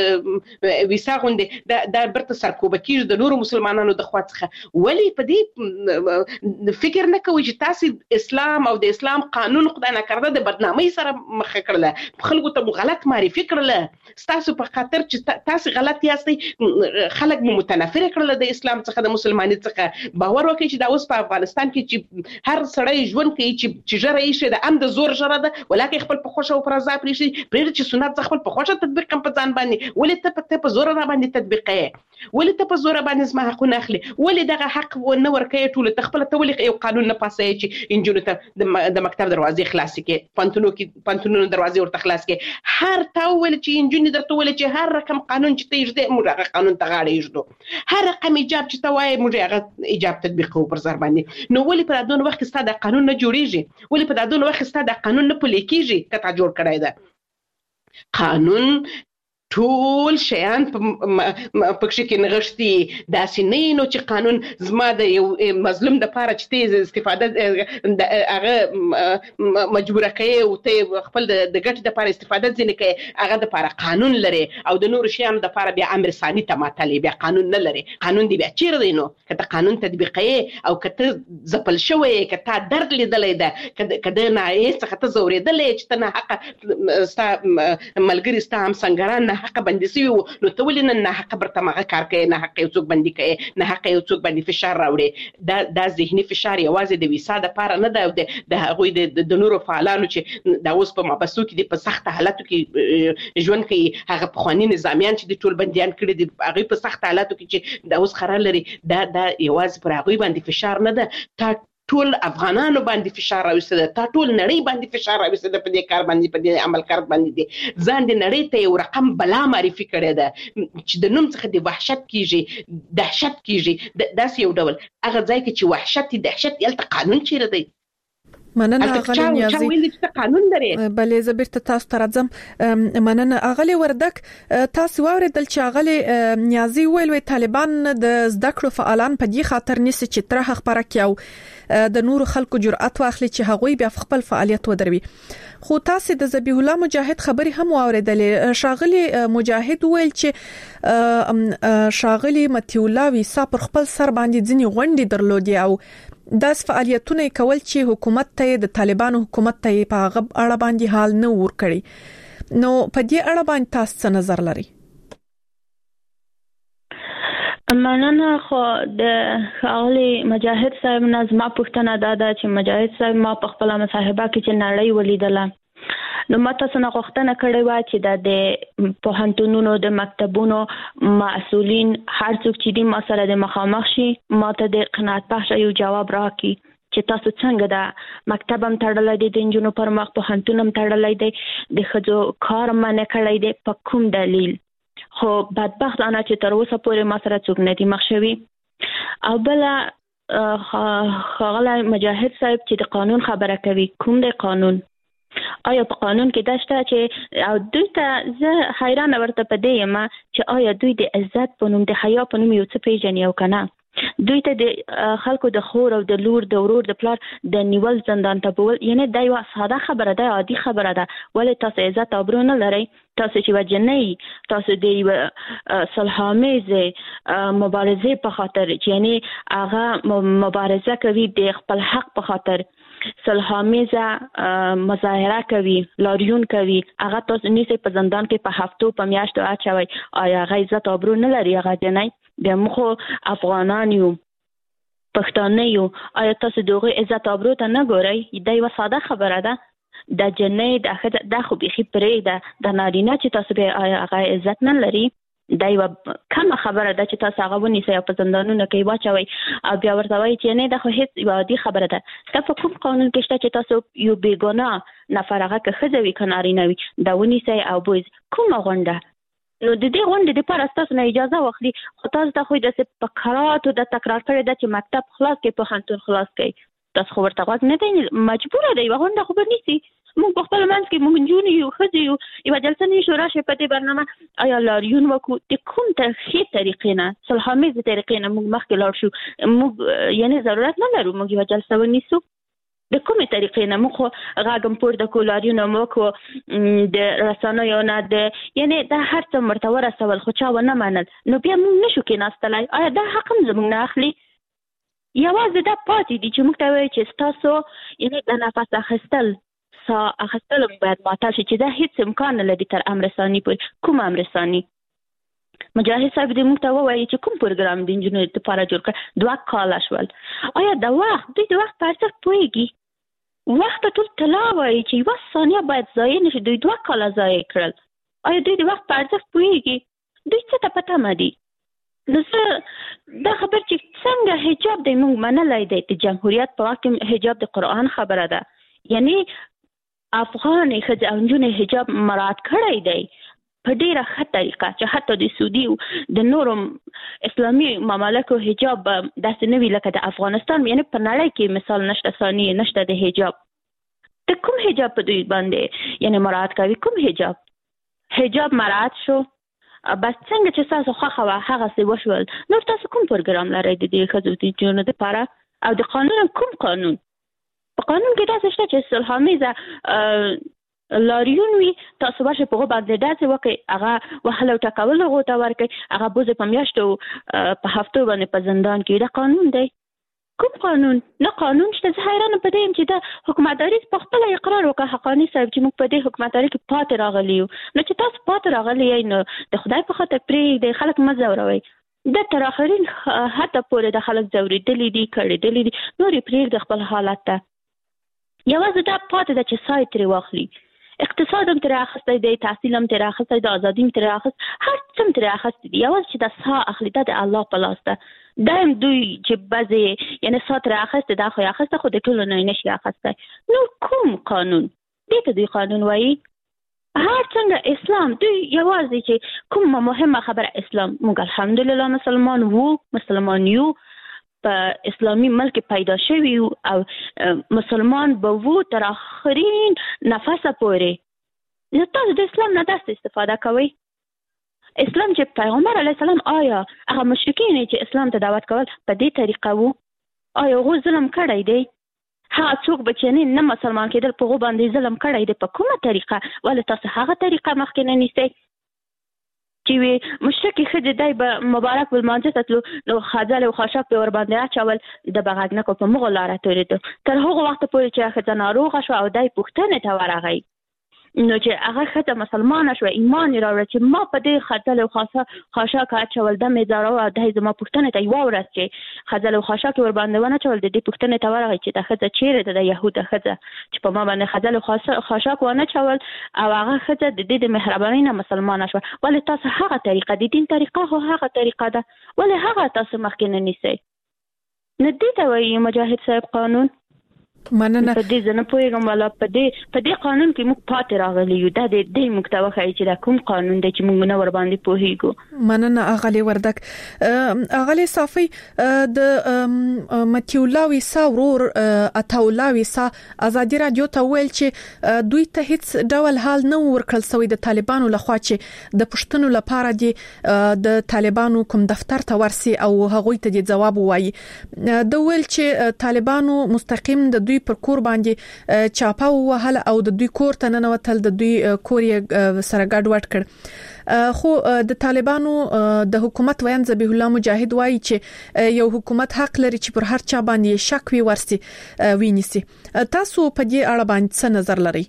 ویسا غوندې دا برته سرکوبه کېږي د نورو مسلمانانو د خوا څخه. ولې په دې فکر نه کوئ چې تاسې اسلام او د اسلام قانون خدای نکرده د بدنامۍ سره مخه کړله، خلکو ته مو غلط معرفي کړله، ستاسو په خاطر چې تاسې غلط یاستئ خلک مو متنفره کړله د اسلام څخه د مسلمانۍ څخه. باور وکړئ چې دا اوس په افغانستان کې چې هر سړی ژوند کوي چې چې ژره ایښې ده هم د زور ژره ده، ولاکه خپل په خوښه او په رضا پرېږدي، پرېږده چې سنت زه خپل په خوښه تطبیق کړم په ځان باندې. ولې ته ته په زوره را باندې تطبیقوې؟ ولې ته په زوره باندې زما حقونه اخلي؟ ولې دغه حق نه ورکوې ټولو ته؟ خپله ته ولې یو قانون نه پاسوې چې نجونو ته د مکتب دروازې خلاصې کړې، پوهنتونو کې پوهنتونونو دروازې ورته خلاص کړې؟ هر تا وویل چې نجونې درته وویل چې هر رقم قانون چې ته ایږدې موږ هغه قانون ته غاړه ایږدو، هر رقم ایجاب چې ته وایې موږ هغه ایجاب تطبیق کوو پر ځان باندې. نو ولې په دا دونه وخت کې ستا دا قانون نه جوړېږي؟ ولې په دا دونه وخت کې ستا دا قانون نه پلی کېږي که تا جوړ کړی ده؟ قانون ټول شیان پکښې کې نغښتي، داسې نه نو چې قانون زما د یو مظلوم دپاره چې ته استفاده هغه مجبوره کوې او ته خپل د ګټې دپاره استفاده ځینې کوې، هغه دپاره قانون لري او د نورو شیانو دپاره بیا امر ثاني ته ماتلې، بیا قانون نه لري. قانون دی بیا چیرې دی؟ نو که ته قانون تطبیقوې او که ته ځپل شوی یې، که تا درد لیدلی ده، که د ناحیې څخه ته ځورېدلی یې چې ته ناحقه ستا ملګري ستا همسنګران ناحقه بندي شوي وو، نو ته ولې نن ناحقه برته مغه کار کوې، ناحقه یو څوک بندي کوې، ناحقه یو څوک باندې فشار راوړې؟ دا دا ذهني فشار یوازې د ویسا دپاره نه ده او د هغوی د نورو فعالانو چې دا اوس په محبسو کې دي، په سخته حالاتو کې ژوند کوي، هغه پخواني نظامیان چې د ټول بندیان کړي دي هغوی په سخته حالاتو کې چې دا اوس خرا لري، دا دا یوازې پر هغوی باندې فشار نه ده، تا ټول افغانانو باندې فشار راوسته ده، تا ټول نړۍ باندې فشار راوسته ده په دې کار باندې، په دې عمل کار باندې دي. ځان د نړۍ ته یو رقم بلا معرفي کړی ده چې د نوم څخه د وحشت کېږي، دهشت کېږي، داسې یو ډول هغه ځای کې چې وحشت دهشت هلته قانون چیرې دی؟ مننه اغلی نیازی. بله زه بیرته تاسو ته راځم. مننه اغلی وردک. تاسو واوریدل چې اغلی نیازی ویل وی طالبان د زده کړو فعالان په دې خاطر نیسي چې طرح خبره کیو د نور خلکو جرأت واخلي چې هغوی بیا خپل فعالیت ودروي. خو تاسو د ذبیح الله مجاهد خبري هم واوریدلې. شاغلي مجاهد ویل چې شاغلي متي الله ویسا پر خپل سر باندې ځنی غونډې درلودي او داس فعالیتونه کول چې حکومت ته د طالبانو حکومت ته په غب اړه باندې حال نه ور کړی. نو په دې اړه باندې تاسو څه نظر لري؟ مننه. خو د خالي مجاهد صاحب نظم پښتنه دادا چې مجاهد صاحب ما په خپل مصاحبه کې چې نړۍ ولیدله، نو ماته څنګه غوښتنه کړې و چې د پوهنتونونو د مکتبونو مسؤلین هر څوک چې د مسله د مخامخ شي ماته د قناعت بخش یو جواب راکړي چې تاسو څنګه د مکتب هم تړلای دي، د انجونو پر مخ پوهنتون هم تړلای دي، د خځو کار منع کړی دی، په کوم دلیل؟ خو بدبخت انا چې تر اوسه پورې ما سره څوک نه دي مخ شوي. او بل خغله مجاهد صاحب چې د قانون خبره کوي، کوم دی قانون؟ آیا په قانون کې داشته چې او دوی ته زه حیران ورته پدې یم چې آیا دوی د عزت په نوم د حیا په نوم یو څه پیژني او کنه؟ دوی ته د خلکو د خور او د لور د ورور د پلار د نیول زندان ته بول، یعنی دا یو ساده خبره ده، عادي خبره ده. ولې تاسو عزت او برو نه لرئ؟ تاسو چې وجنې تاسو د صلحامیزه مبارزه په خاطر، یعنی هغه مبارزه کوي د خپل حق په خاطر، صلحامیزه مظاهره کوي، لاریون کوي، هغه تاسو نیسئ په زندان کې په هفتو په میاشتو اچوي. آیا هغه عزت او برو نه لري؟ هغه جنۍ د مخو افغانان یو پښتانه یو، آیا تاسو دغه عزت او برو ته نه ګورئ؟ دا یو ساده خبره ده. د جنۍ د اخر د خو بيخي پرې ده د نارینه چې تاسو به آیا هغه عزت نه لري؟ دا یو کوم خبره ده چې تاسو هغه ونیسئ په زندانونو کې واچوي او بیا ورته وایي چې نه دا خو هیڅ عادي خبره ده. تاسو کوم قانون کې شته چې تاسو یو بیګناه نفر هغه که خځه وي که نارینه وي دا ونیسئ او بوز کومه غونډه؟ نو د دې غونډې لپاره تاسو نه اجازه واخلي. خو تاسو ته خو د فقرات او د تکرار کړی ده چې مکتب خلاص کې پوهنتون خلاص کې، تاسو خو ورته غوږ نه دی، مجبوره دی یوه غونډه خو به نیسي. موږ په خپل منځ کې موږ نجونې یو ښځې یو یوه جلسه نیسو راشئ په دې برنامه آیا لاریون وکړو د کوم ښې طریقې نه، صلحامیزې طریقې نه موږ مخکې لاړ شو. موږ یعنې ضرورت نه لرو موږ یوه جلسه ونیسو د کومې طریقې نه. موږ خو غږ پورته کړو، لاریون مو وکړو د رسنیو نه، د یعنې دا هر څه ورته ورسول خو چا ونه منل، نو بیا موږ نشو کېناستلی. آیا دا حق هم زموږ نه اخلي؟ یوازې دا پاتې دي چې موږ ته وایي چې ستاسو یعنې د نفس اخیستل سا اخیستل هم باید معطل شي، چې دا هیڅ امکان نه لري تر امر ثاني پورې. کوم امر ثاني؟ مجاهد صاحب دې موږ ته ووایي چې کوم پروګرام د نجونو لپاره جوړ کړ؟ دوه کاله شول. آیا د وخت دوی د وخت په ارزښت پوهېږي؟ وخت ته ټول طلا وایي چې یوه ثانیه باید ضایع نه شي، دوی دوه کاله ضایع کړل. آیا دوی د وخت په ارزښت پوهېږي؟ دوی څه ته په تمه دي؟ نو زه دا خبر چې څنګه حجاب دی موږ منلی دی، د جمهوریت په وخت کې حجاب د قرآن خبره ده، یعنی افغانې ښځې او نجونې حجاب مراعات کړی دی په ډېره ښه طریقه چې حتی د سعودي د نورو اسلامي ممالکو حجاب داسې نه وي لکه د افغانستان، یعنی په نړۍ کې مثال نشته ثاني نشته د حجاب. د کوم حجاب په دوی باندې یعنی مراعات کوي؟ کوم حجاب؟ حجاب مراعات شو بس څنګه چې تاسو خوښه وه هغسې وشول. نور تاسو کوم پروګرام لرئ د دې ښځو د نجونو دپاره؟ او د قانون کوم قانون؟ په قانون کې داسې شته چې صلحامیزه لاریون وي، تاسو ورشئ په هغو باندې داسې وکړئ، هغه وهل او ټکول هغو ته ورکړئ، هغه بوزې په میاشتو په هفتو باندې په زندان کې. دا قانون دی؟ کوم قانون؟ نه قانون شته. زه حیرانه په دې یم چې دا حکومتداري په خپله اقرار وکړه حقاني صاحب چې موږ په دې حکومتداري کې پاتې راغلي یو. نو چې تاسو پاتې راغلي یئ نو د خدای په خاطر پرېږدئ، خلک مه ځوروئ. د تر آخرین حتی پورې د خلک ځورېدلي دي، کړېدلي دي، نور یې پرېږدئ خپل حالت ته. یوازې دا پاتې ده چې سا یې ترې واخلي. اقتصاد هم ترې اخیستی دی، تحصیل هم ترې اخیستی دی، ازادي هم ترې اخیست، هر څه هم ترې اخیستی دي. یوازې چې دا سا اخلي دا د الله په لاس ده. دا هم دوی چې بعضې یعنې سا ترې اخیستې دا خو یې اخیسته خو د ټولو نه یې نشي اخیستی. نو کوم قانون؟ دې ته دوی قانون وایي. هر څنګه اسلام دوی یوازې چې کومه مهمه خبره اسلام، موږ الحمدلله مسلمان وو، مسلمان یو، په اسلامي ملک پیدا شوي او مسلمان به وو تر آخرین نفسه پورې. نو تاسو د اسلام نه داسې استفاده کوئ. اسلام چې پیغمبر علیه السلام آیا هغه مشرکین چې اسلام ته دعوت کول په دې طریقه وو؟ آیا هغه ظلم کړی دی؟ هغه څوک به چې نه مسلمان کېدل په هغو باندې ظلم کړی دی په کومه طریقه؟ ولې تاسو هغه طریقه مخکې نه نیسئ چې وي مشرکې ښځې دی به مبارک بالمانځه ته تلو نو خځل او خاشاک په ور باندې اچول د به غږ نه کو په مغو لاره تېرېدو تر هغه وخته پورې چې ښځه ناروغه شوه او دی پوښتنې ته ورغی نو چې هغه ښځه مسلمانه شوه ایمان یې راوړه چې ما په دې خځل او خاشاک اچول ده مې ځاړه او دی زما پوښتنې ته یوه ورځ چې خځل او خاشاک ور باندې ونه اچول د دې پوښتنې ته ورغی چې دا ښځه چیرې ده د یهوده ښځه چې په ما باندې خځل او خاشاک ونه اچول او هغه ښځه د دې د مهربانۍ نه مسلمانه شوه. ولې تاسو هغه طریقه د دین طریقه خو هغه طریقه ده ولې هغه تاسو مخکې نه نیسئ؟ نه دې ته وایي مجاهد صاحب قانون مننه. په دې ځنه پوهېږم ولا په دې په دې قانون کې موږ پاتې راغلي یو دا د دې موږ ته وښایي چې دا کوم قانون دی چې موږ نه ور باندې پوهېږو. مننه اغلی وردک. اغلی صافي د متیولا ویسا ورور اتاولا ویسا ازادي رادیو ته ویل چې دوی ته هیڅ ډول حال نه ورکړل سوی د طالبانو لخوا چې د پښتنو لپاره دي د طالبانو کوم دفتر ته ورسي او هغوی ته د جواب وایي. د ویل چې طالبانو مستقیم د دوی پر کور باندې چاپه وهله او د دوی کور ته ننوتل د دوی کور یې سره ګډ وډ کړ. خو د طالبانو د حکومت ویان ذبیح الله مجاهد وایي چې یو حکومت حق لري چې پر هر چا باندې شک وي ورسي وینيسي. تاسو په دې اړه باندې څه نظر لرئ؟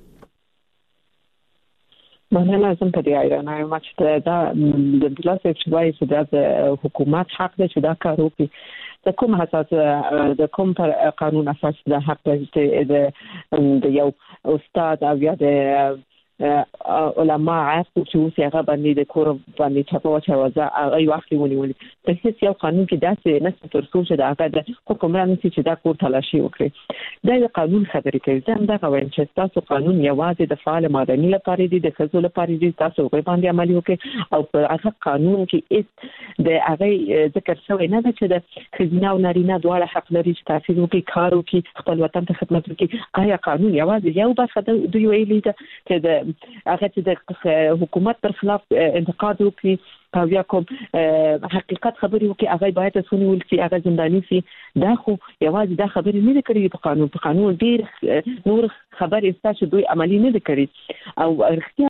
مننه. لازم په دې اړه نه یم چې دا د دلاسه چې وایي چې د حکومت حق دی چې دا کار وکړي. د کوم اساس د کوم پر قانون اساس د حق د یو استاد او یا د علماء عاقل چې اوس هغه باندې د کور باندې چاپو چاوزه هغه واخلي ونیولي په هیڅ یو قانون کې داسې نه تر څو چې دا هغه د حکومت چې دا کور تلاشي وکړي دا د قانون خبرې کوي. زه دا غواړم چې تاسو قانون یوازې د فعال مدني لپاره دی د خزو لپاره دی تاسو په باندې عملي وکړي او په هغه قانون کې اس د هغه ذکر شوی نه چې د خزینه او نارینه دواړه حق لري چې تاسو وکړي کار وکړي خپل وطن ته خدمت وکړي. آیا قانون یوازې یو برخه دوی ویلي ده چې د هغه چې د حکومت پر خلاف انتقاد وکړي او یا کوم حقیقت خبرې وکړي هغه باید تاسو ولسی هغه زنداني سي دا خو یوازې دا خبرې نه کړې په قانون په قانون ډیر نور خبرې ستاسو دوی عملی نه کړې او اړتیا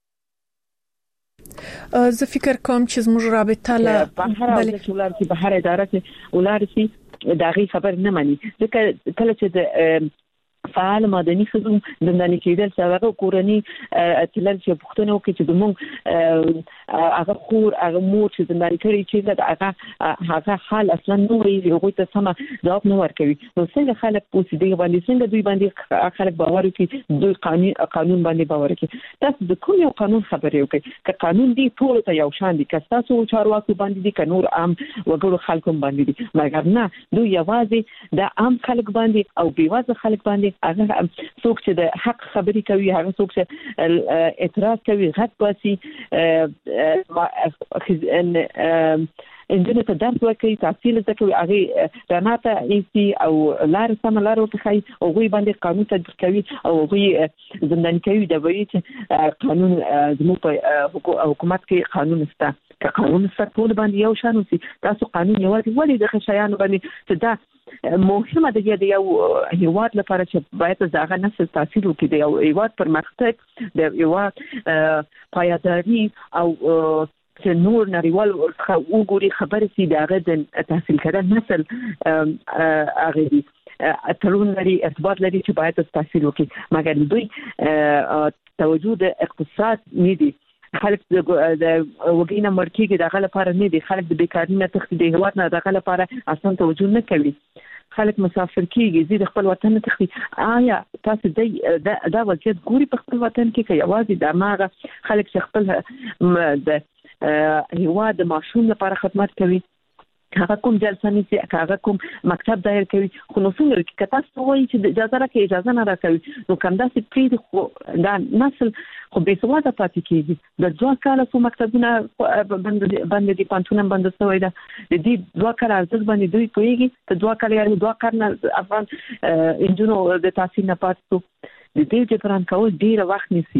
زه فکر کوم چې زموږ رابطه له بهر د ټولار کې بهر اداره کې ولارسي دا غي خبر نه مانی ځکه کله چې د فعال مدني خدمت زنداني کېدل سره کورنۍ تلل چې پښتنو کې چې د مونږ هغه خور هغه مور چې زنداني کړي چې هغه هغه حال اصلا نو وی هغه ته سم جواب نه ورکوي نو څنګه خلک پوسی دی باندې څنګه دوی باندې خلک باور کوي دوی قانون قانون باندې باور کوي. تاسو د کوم یو قانون خبرې وکړي چې قانون دی ټول ته یو شان دي که تاسو چارواکو باندې دي که نور عام وګړو خلکو باندې دي مګر نه دوی یوازې د عام خلک باندې او بیوازه خلک باندې هغه څوک چې د حق خبرې کوي هغه څوک چې اعتراض کوي غږ باسي انجنه ته درس ورکوي تحصیل زده کوي هغه راناته ایسي او لار سم لار وکړي او غوي باندې قانون تطبیق کوي او غوي زنداني کوي د وایي چې قانون زموږ په حکومت کې قانون شته که قانون شته ټول باندې یو شان وي. تاسو قانون یوازې ولې د خشایانو باندې چې دا مهمه ده د یو هیواد لپاره چې باید ځاګه نسل تحصیل وکړي د یو هیواد پرمختګ د هیواد پایداري او چې نور نړیوال وګوري خبرې سي دغه د تحصیل کړه نسل هغه دي تړون لري ارتباط لري چې باید تحصیل وکړي مګر دوی توجه د اقتصاد نه دي خلک د وګینه مرکیږي دغه لپاره نه دي خلک د بیکاری نه تخت دی هوات نه دغه لپاره اصلا توجه نه کوي خلک مسافر کیږي زی د خپل وطن تختی. آیا تاسو د دا وضعیت ګوري په خپل وطن کې کې یوازې د ماغه خلک چې خپل د هوا د ماشوم لپاره خدمت کوي هغه کوم جلسه نيسي هغه کوم مکتب دایر کوي خو نو څنګه کې تاسو وایي چې اجازه راکړي اجازه نه راکوي نو کوم داسې پری خو دا نسل خو به سواده پاتې کیږي د دوه کاله په مکتبونه باندې باندې دي پانتونه باندې سوې ده د دې دوه کاله ارزښت باندې دوی کوي ته دوه کاله یا دوه کاله افغان انجنونو د تحصیل نه پاتې د دې جبران کول ډیر وخت نیسي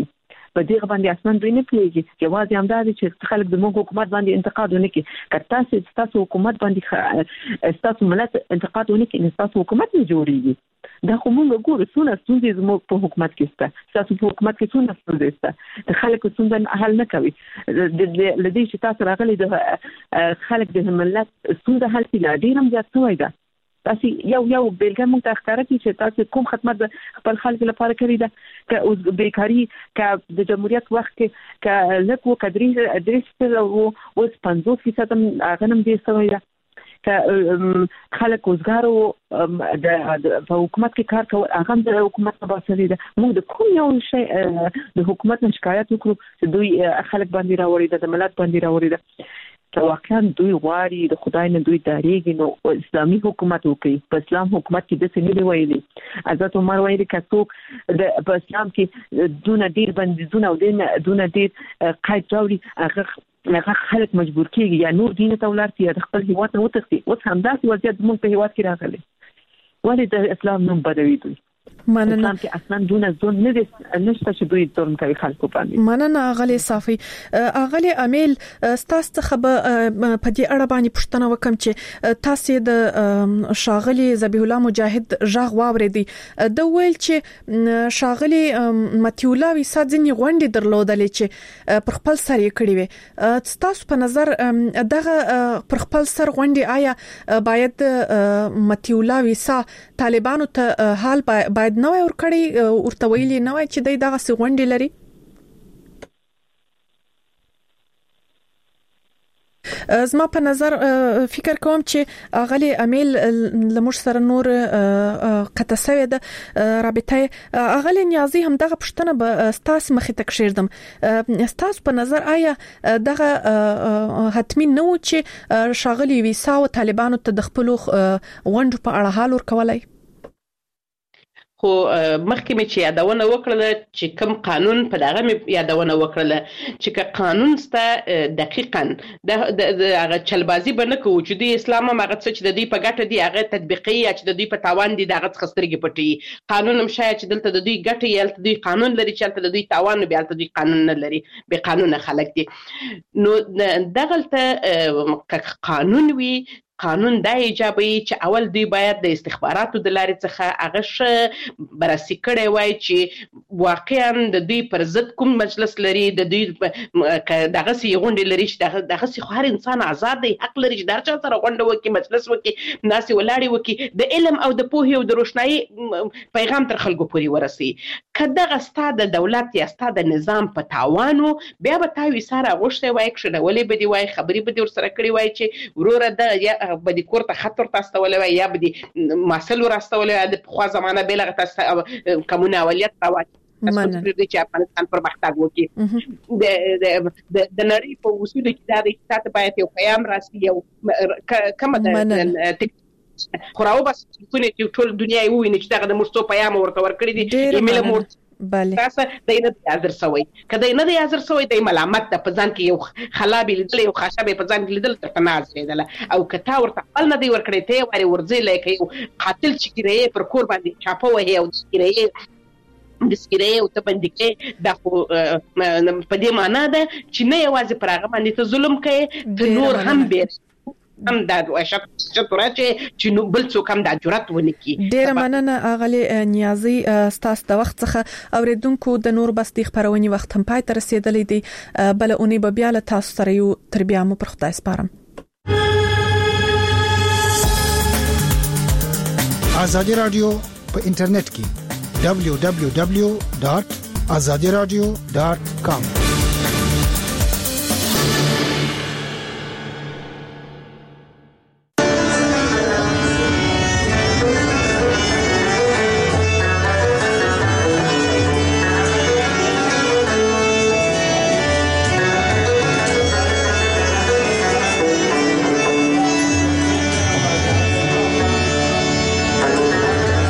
په دې باندې اسمان دوی نه پیږي جواز هم دا چې خلک د موږ حکومت باندې انتقاد ونکړي کړه چې تاسو حکومت باندې تاسو ملت انتقاد ونکړي تاسو حکومت نه جوړیږي دا خو موږ ګورو څونه ستونزې زموږ په حکومت کې شته تاسو په حکومت کې څونه ستونزې شته د خلکو ستونزې حل نه کوي د لدی چې تاسو راغلي د خلک د ملت ستونزې حل کړي ډیر هم زیات شوی ده تاسو یو یو بیلګه موږ ته ښکاره کړي چې تاسو کوم خدمت خپل خلکو لپاره کړی ده که اوس بیکاری که د جمهوریت وخت کې که لکه کډری درې او اوس پنځوس فیصد هغه هم دې شوی ده که خلک وزګارو د حکومت کې کار کوي هغه د حکومت په باسري ده موږ د کوم یو شی د حکومت نه شکایت وکړو چې دوی خلک باندې راوړي د ملت باندې راوړي ده که واقعا دوی غواړي د خدای نه دوی داریږي نو اسلامي حکومت وکړي په اسلام حکومت کې د څه نه ویلي حضرت عمر ویلي که څوک د په اسلام کې دونه ډیر بندیزونه او دونه ډیر قید راوړي هغه هغه خلک مجبور کیږي یا نور دین ته ولر یا خپل هیواد نه وتښتي اوس همداسې وضعیت موږ په هیواد کې راغلی ولې د اسلام نوم بدوي دوی مننه اسلام کې اصلا دونه ځون نه دي نشته چې دوی ظلم کوي خلکو باندې مننه اغلی صافي اغلی امیل ستاسو څخه په دې اړه باندې پوښتنه وکم چې تاسو د شاغلی ذبیح الله مجاهد ژغ واوریدي د ویل چې شاغلی متیولا ویسا ځنی غونډې درلودلې چې پر خپل سر یې کړی وي تاسو په نظر دغه پر خپل سر غونډې آیا باید متیولا ویسا طالبانو ته حال باید نو ور کړی ورته ویلي نو چې دای دغه سغونډې لري زما په نظر فکر کوم چې اغلی امیل لمر سره نور قطسوي د رابطه اغلی نیازي هم دغه پښتنه به ستاس مخې تک شیردم ستاس په نظر آیا دغه حتمی نو چې شاغلی ویسا او طالبانو ته د خپل غونډ په اړه حال ور کولای خو مخکې مې چې یادونه وکړله چې کوم قانون په دغه مې یادونه وکړله چې که قانون ستا دقیقاً د هغه چلبازي به نه کوو چې د اسلام هم هغه څه چې د دوی په ګټه دي هغه تطبیقي یا چې د دوی په تاوان دي د هغه څخه سترګې پټوي قانون هم شاید چې دلته د دوی ګټه یې هلته دوی قانون لري چې هلته د دوی تاوان بیا هلته دوی قانون نه لري بې قانونه خلک دي نو دغلته که قانون وي قانون دا ایجابي چې اول دوی باید د استخباراتو د لارې څخه هغه ش بررسي کړی وای چې واقعا د دوی پر ضد کوم مجلس لري د دوی دغه سي غونډې لري چې دغه سي هر انسان آزاد دی حق لري چې درچا سره غونډه وکړي مجلس وکړي ناس ولاړې وکړي د علم او د پوهې او د روشنايي پیغام تر خلکو پورې ورسي کله ستاد د دولت یا ستاد نظام په تاوانو بیا به تاوي سره غوښته وای کښنه ولې به دی وای خبري به دی ور سره کړی وای چې وروره د یا بدی کوړه خطر تاسو ولې یا بدی مسل ورستولې د خو زمانه بلغه تاسو کومه اولیت راوړي مننه چې افغانستان پرمختګ وکړي د د د نړۍ په اصول کې دا د اقتصاد باید یو قیام راسي یو کومه د خراو بس کونه چې ټول دنیا یې ویني چې دغه د مرستو پیغام ورته ورکړي دي ایمیل مور بله تاسو دینه حاضر سوی کله نه حاضر سوی د ملامت د پزان کې یو خلابي لیدل یو خشبه پزان کې لیدل ته تناز لیدل او کته ورته خپل نه دی ورکړی ته وری ورځي لکه یو قاتل چې کیږي پر کور باندې چاپو وهي او کیږي د سکیره او ته باندې د په دې معنا ده چې نه یوازې پر هغه باندې ته ظلم کوي د نور هم به هم د واشت چې چې نو بل څوک هم د جرأت ونکي ډیر مننه اغلی نیازي ستاسو د وخت څخه اوریدونکو د نور بس د خبرونې وخت هم پای ته رسیدلې دي بل اونې به بیا له تاسو سره یو تربیه مو پر خدای سپارم آزادی رادیو په انټرنیټ کې دبلیو دبلیو دبلیو ډاټ آزادی رادیو ډاټ کام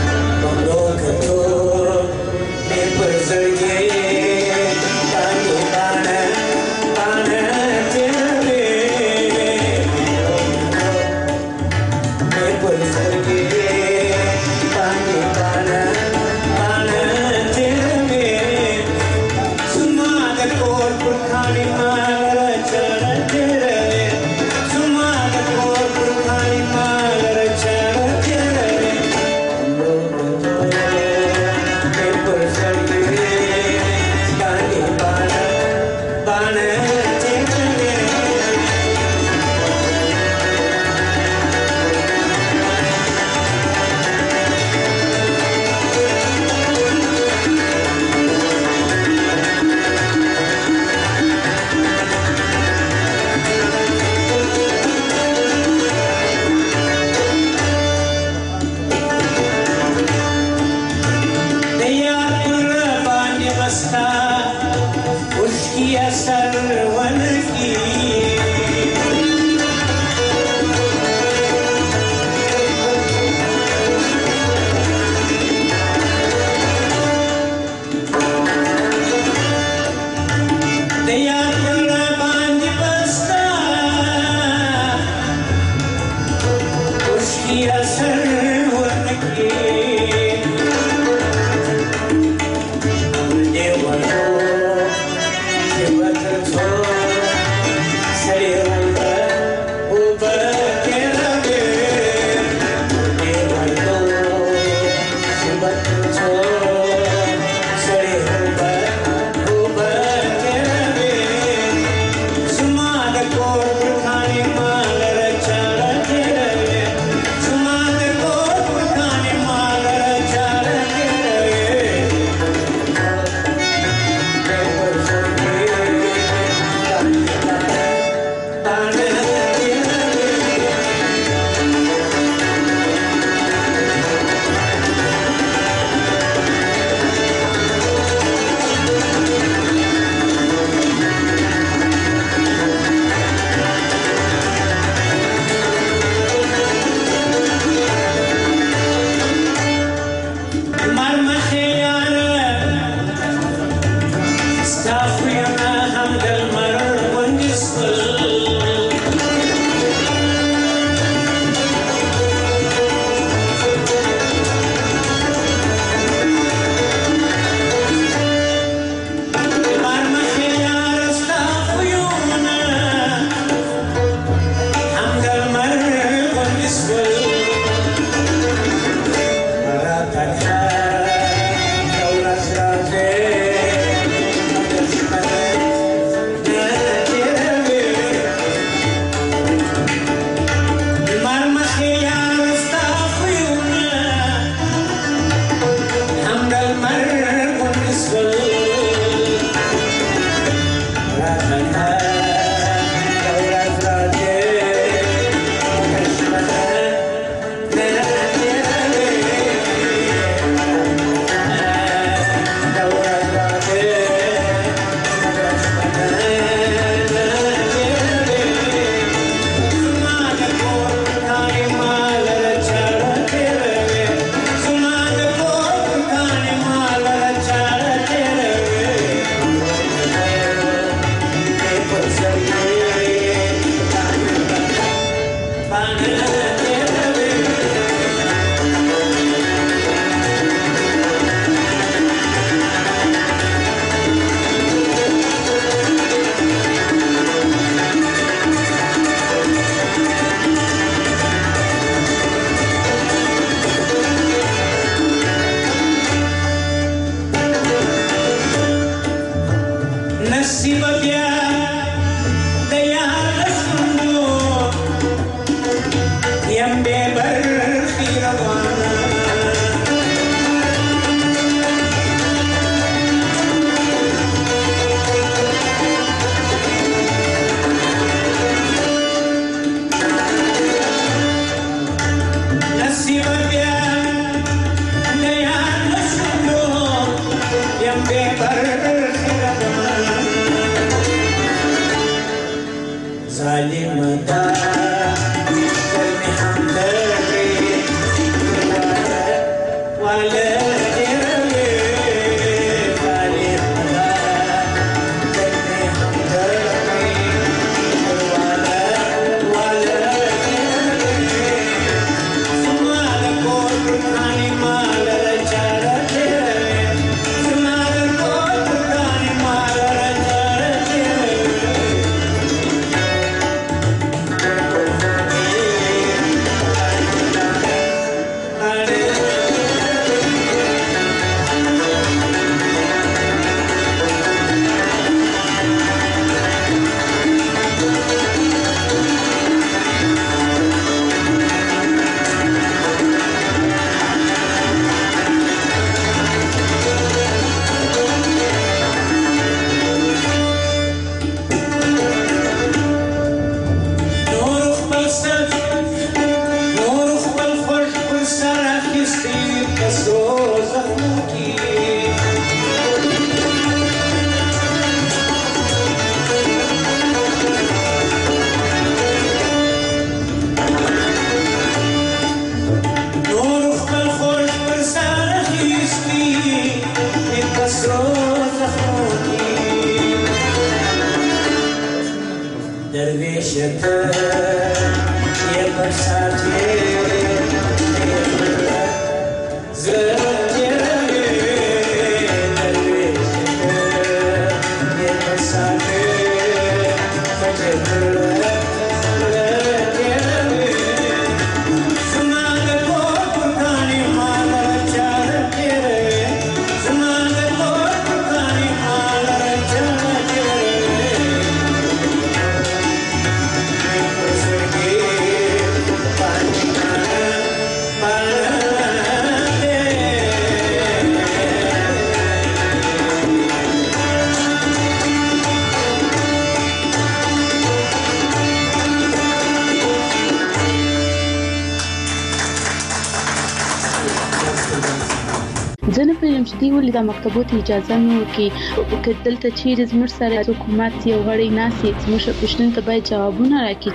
Por Sir दरवेश ये बरसाते زنه په یم چې دی ولې د مکتبونو اجازه نه ورکي چې دلته چیرې زموږ سره حکومت یو غړی ناسي زموږ پښتون ته باید جوابونه راکړي.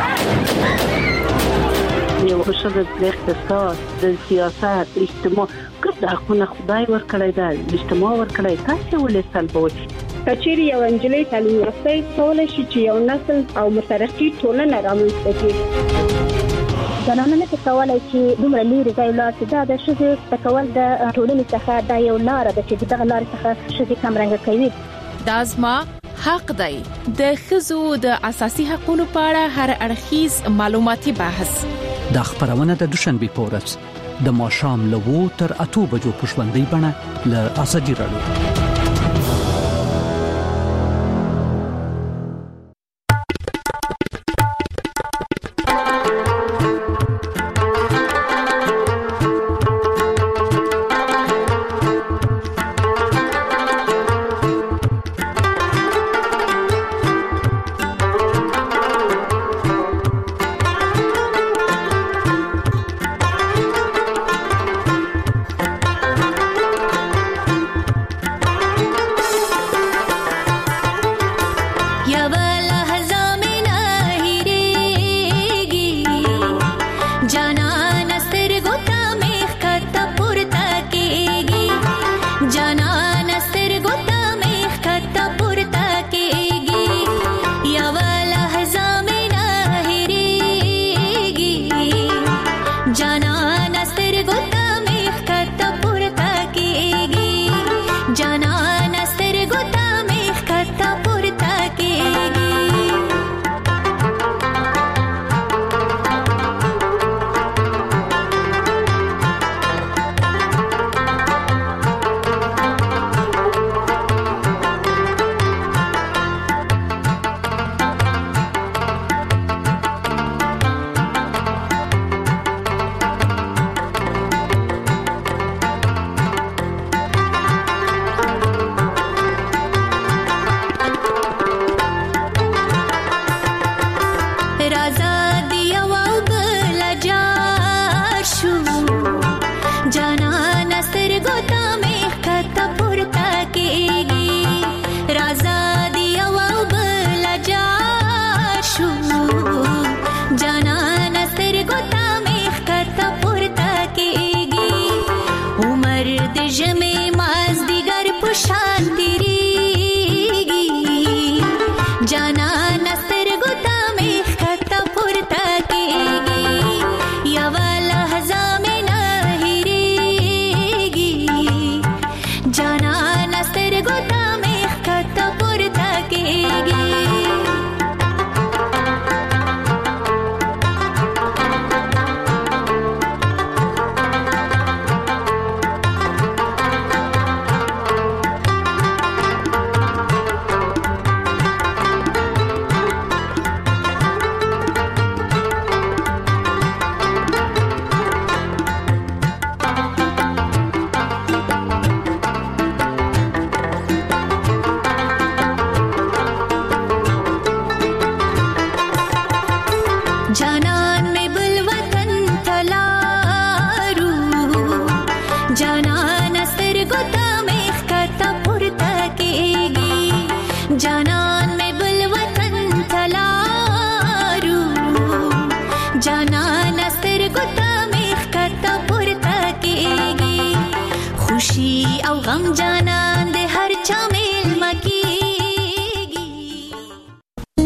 یو شته د اقتصاد د سیاست اجتماع کله حقونه خدای ورکړی دا اجتماع ورکړی تاسو ولې سلبوي کچېری یو انجلۍ تعلیم یافته کولای شي چې یو نسل او مترقي ټولنه رامنځته کړي. زنانه نه کولای چې دومره لري ځای لا چې دا د شذ تکول د ټولنې څخه د یو لار د چې دغه لار څخه شذ کم رنګ کوي. دازما حق دی د خزو د اساسي حقوقو په اړه هر اړخیز معلوماتي بحث د خبرونه د دوشنبه پورس د ماشام لوو تر اتو بجو پښوندې بڼه ل ازادي رادیو. जाना